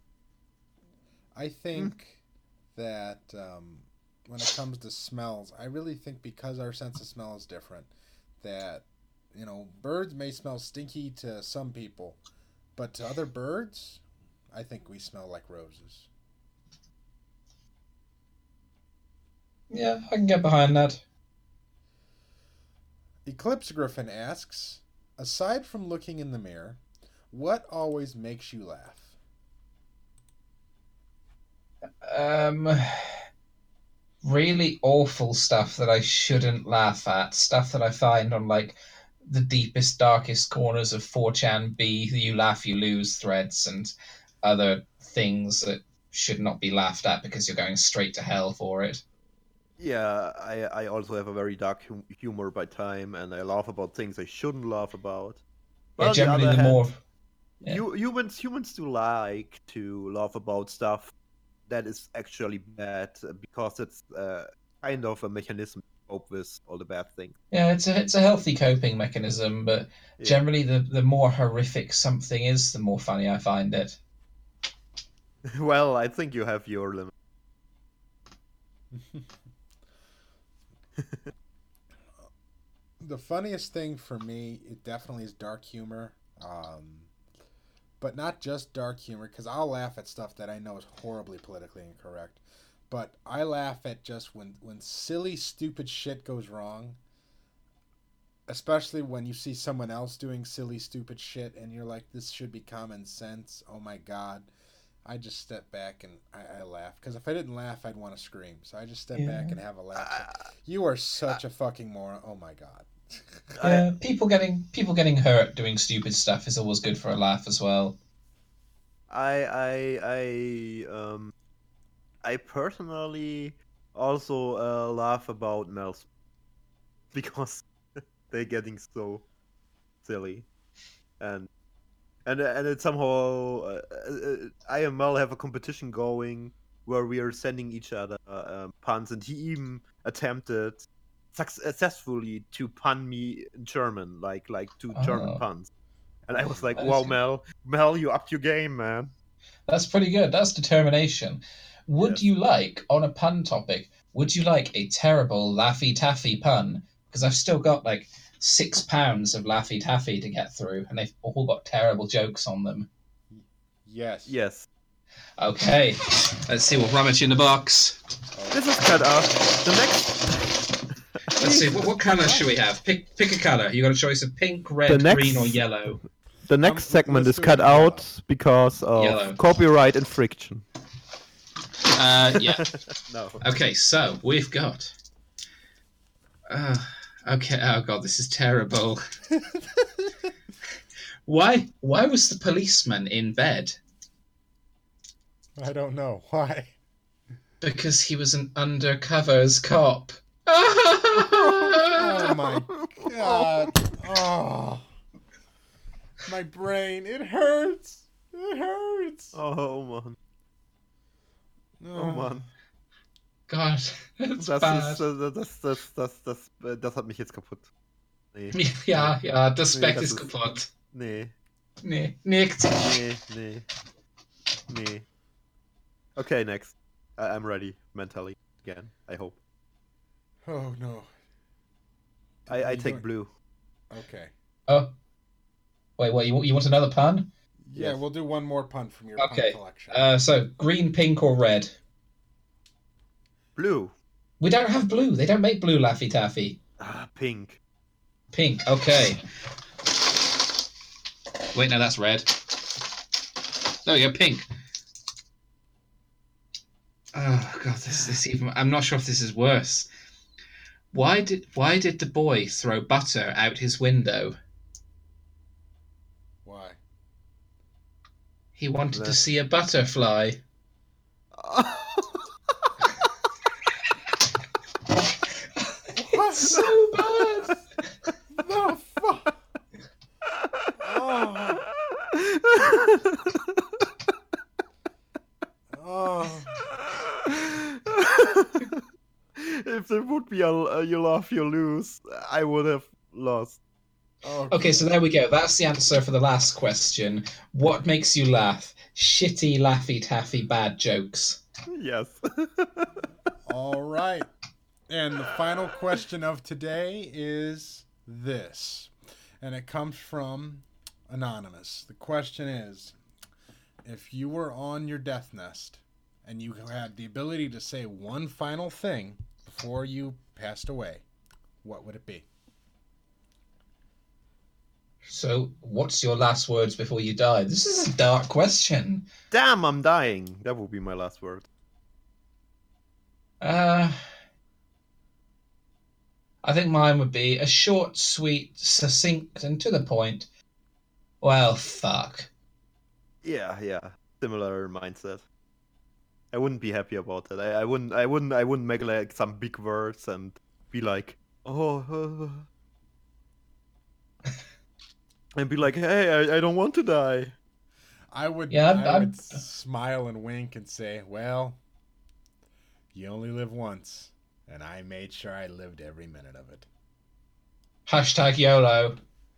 I think that um, when it comes to smells, I really think because our sense of smell is different, that, you know, birds may smell stinky to some people, but to other birds, I think we smell like roses. Yeah, I can get behind that. Eclipse Griffin asks, aside from looking in the mirror, what always makes you laugh? Um, really awful stuff that I shouldn't laugh at. Stuff that I find on like the deepest, darkest corners of four chan B, the you laugh, you lose threads, and other things that should not be laughed at because you're going straight to hell for it. Yeah, I I also have a very dark hum- humor by time, and I laugh about things I shouldn't laugh about. But Yeah, on the generally other the hand, more yeah. you humans humans do like to laugh about stuff that is actually bad uh, because it's uh, kind of a mechanism to cope with all the bad things. Yeah, it's a it's a healthy coping mechanism, but Yeah. generally the the more horrific something is, the more funny I find it. Well, I think you have your limit. The funniest thing for me, it definitely is dark humor. Um, but not just dark humor, because I'll laugh at stuff that I know is horribly politically incorrect. But I laugh at just when, when silly, stupid shit goes wrong. Especially when you see someone else doing silly, stupid shit, and you're like, this should be common sense. Oh my god. I just step back and I, I laugh. Because if I didn't laugh, I'd want to scream. So I just step Yeah. back and have a laugh. Uh, You are such a fucking moron. Oh my god. Yeah, people getting people getting hurt doing stupid stuff is always good for a laugh as well. I I I um I personally also uh, laugh about Mel's because they're getting so silly, and and and it somehow uh, uh, I and Mel have a competition going where we are sending each other uh, um, puns, and he even attempted successfully to pun me in German, like like two German Oh. puns, and I was like, That is "Wow, good. Mel, Mel, you upped your game, man." That's pretty good. That's determination. Would Yes. you like, on a pun topic, would you like a terrible Laffy Taffy pun? Because I've still got like six pounds of Laffy Taffy to get through, and they've all got terrible jokes on them. Yes. Yes. Okay, let's see. We'll rummage in the box. This is cut off. The next. Let's see. What, what colour should we have? Pick pick a colour. You got a choice of pink, red, The next- green, or yellow. The next Um, segment let's is do cut it in yellow. out because of Yellow. copyright and friction. Uh, yeah. No. Okay, so we've got. Uh, okay. Oh god, this is terrible. Why? Why was the policeman in bed? I don't know. Why? Because he was an undercovers cop. Oh my god. Oh. My brain. It hurts. It hurts. Oh man. Oh man. God, that's Das, bad. ist, das, das, das, das, das, äh, das hat mich jetzt kaputt. Nee. Ja, ja, das Nee, Speck das ist ist- kaputt. Nee. Nee, nichts. Nee. Nee. Nee. Okay, next. I- I'm ready mentally again. I hope. Oh no. I, I You take don't- blue. Okay. Oh, Wait, what? You, you want another pun? Yeah, Yes. we'll do one more pun from your Okay. pun collection. Uh, so green, pink, or red? Blue. We don't have blue. They don't make blue Laffy Taffy. Ah, pink. Pink. Okay. Wait, no, that's red. There we go. Pink. Oh god, this this even. I'm not sure if this is worse. Why did Why did the boy throw butter out his window? Why? He wanted to That- see a butterfly. It's so bad. The fuck? Oh. Oh. If there would be a, a you laugh, you lose, I would have lost. Oh, Okay, so there we go. That's the answer for the last question. What makes you laugh? Shitty, laffy, taffy, bad jokes. Yes. all right. And the final question of today is this. And it comes from Anonymous. The question is, if you were on your death nest and you had the ability to say one final thing before you passed away, what would it be? So, what's your last words before you die? This is a dark question. Damn, I'm dying. That would be my last word. Uh, I think mine would be a short, sweet, succinct, and to the point. Well, fuck. Yeah, yeah. Similar mindset. I wouldn't be happy about that. I, I wouldn't. I wouldn't. I wouldn't make like some big words and be like, oh, uh, and be like, hey, I, I don't want to die. I would, Yeah, I'm- I I'm- would smile and wink and say, well, you only live once. And I made sure I lived every minute of it. Hashtag YOLO.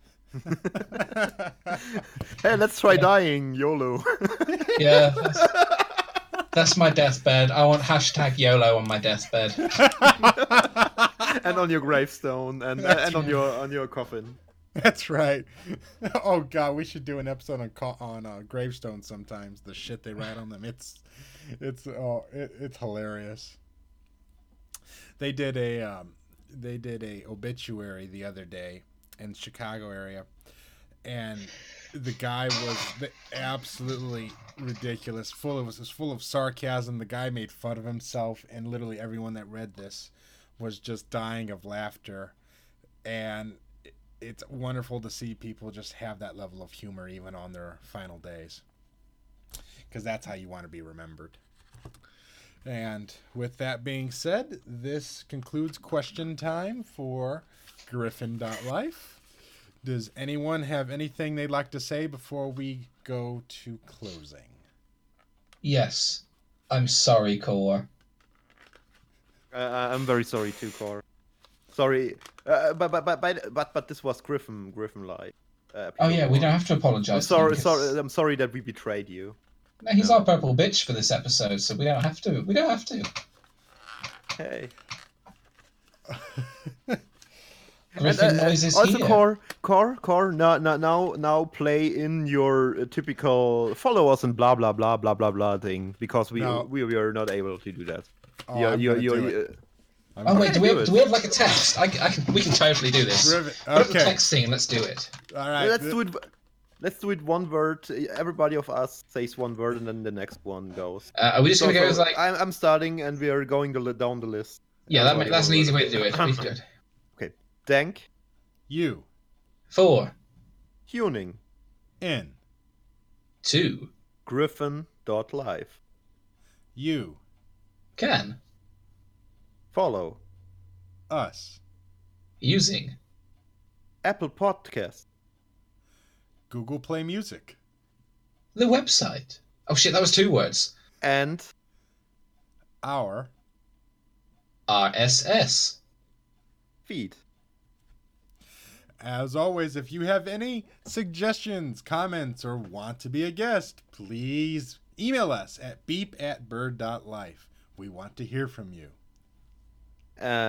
Hey, let's try dying, YOLO. Yeah, that's, that's my deathbed. I want hashtag YOLO on my deathbed. And on your gravestone, and That's and on right. your on your coffin. That's right. Oh god, we should do an episode on co- on uh, gravestones sometimes. The shit they write on them. It's it's oh it, it's hilarious. They did a um, they did a obituary the other day in Chicago area, and the guy was the, absolutely ridiculous. Full of it was full of sarcasm. The guy made fun of himself, and literally everyone that read this was just dying of laughter. And it's wonderful to see people just have that level of humor even on their final days, because that's how you want to be remembered. And with that being said, this concludes question time for Griffin.life. Does anyone have anything they'd like to say before we go to closing? Yes. I'm sorry, Core. Uh, I'm very sorry too, Core. Sorry, uh, but, but but but but but this was Griffin Griffin Live. Uh, Oh yeah, we Core. don't have to apologize. I'm to sorry, him because- sorry. I'm sorry that we betrayed you. No, he's our purple bitch for this episode, so we don't have to. We don't have to. Hey. Griffin And, uh, noise is also, here. Core, Core, Core. Now, now, now, now, play in your uh, typical follow us and blah blah blah blah blah blah thing, because we No. we, we are not able to do that. Oh, You're- I'm you're- gonna you're- do it. you're- I'm Oh gonna wait, do we do have, it. do we have like a text? I, I can. We can totally do this. Rivet. Put up the Okay. text thing and let's do it. All right. Let's th- do it. Let's do it one word. Everybody of us says one word, and then the next one goes. Uh, are we just So, gonna go so as like? I'm, I'm starting, and we are going the, li- down the list. Yeah, that, Everybody that's an go easy with way to do it. We can do it. Dank, You Four, tuning, in two, Griffin dot live, you can follow, us using Apple Podcast, Google Play Music the website. Oh shit, that was two words. and our R S S. feed. As always, if you have any suggestions, comments, or want to be a guest, please email us at beep at bird dot life. We want to hear from you.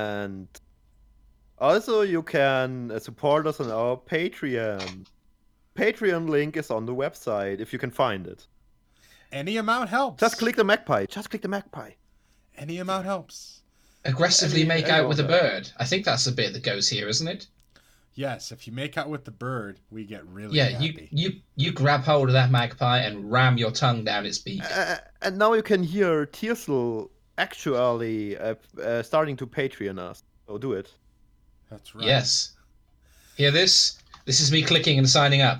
And also, you can uh, support us on our Patreon. Patreon link is on the website if you can find it. Any amount helps. Just click the magpie. Just click the magpie. Any amount helps. Aggressively Any- make any out with a of that. bird. I think that's the bit that goes here, isn't it? Yes, if you make out with the bird, we get really Yeah, happy. you, you you grab hold of that magpie and ram your tongue down its beak. Uh, and now you can hear Tearsel actually uh, uh, starting to Patreon us. So do it. That's right. Yes. Hear this? This is me clicking and signing up.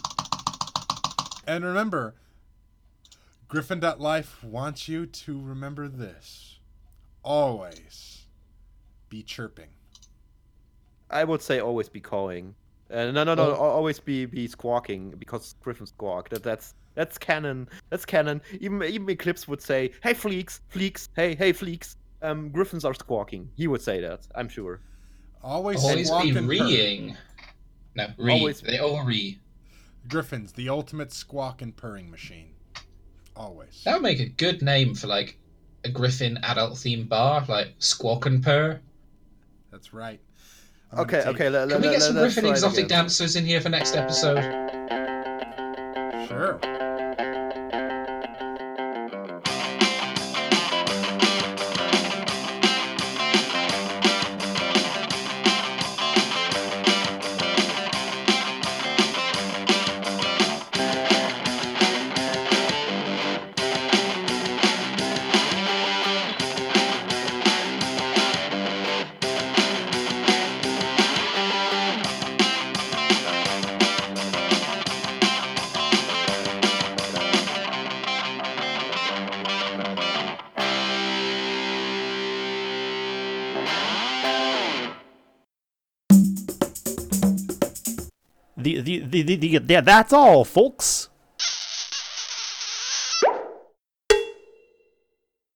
And remember, Griffin.life wants you to remember this. Always be chirping. I would say always be cawing. Uh, no, no, no. Oh. al- Always be be squawking because Griffin squawk. That that's that's canon. That's canon. Even even Eclipse would say, "Hey, Fleeks, Fleeks, hey, hey, Fleeks." Um, Griffins are squawking. He would say that. I'm sure. Always, Always squawk be and purr. reeing. No, re. Always- They all re. Griffins, the ultimate squawk and purring machine. Always. That would make a good name for like a Griffin adult themed bar, like Squawk and Purr. That's right. I'm gonna Okay, take- okay. Let, Can we let, get some let's Griffin try it exotic again. dancers in here for next episode? Sure. The, the, the, the, the, yeah, that's all, folks.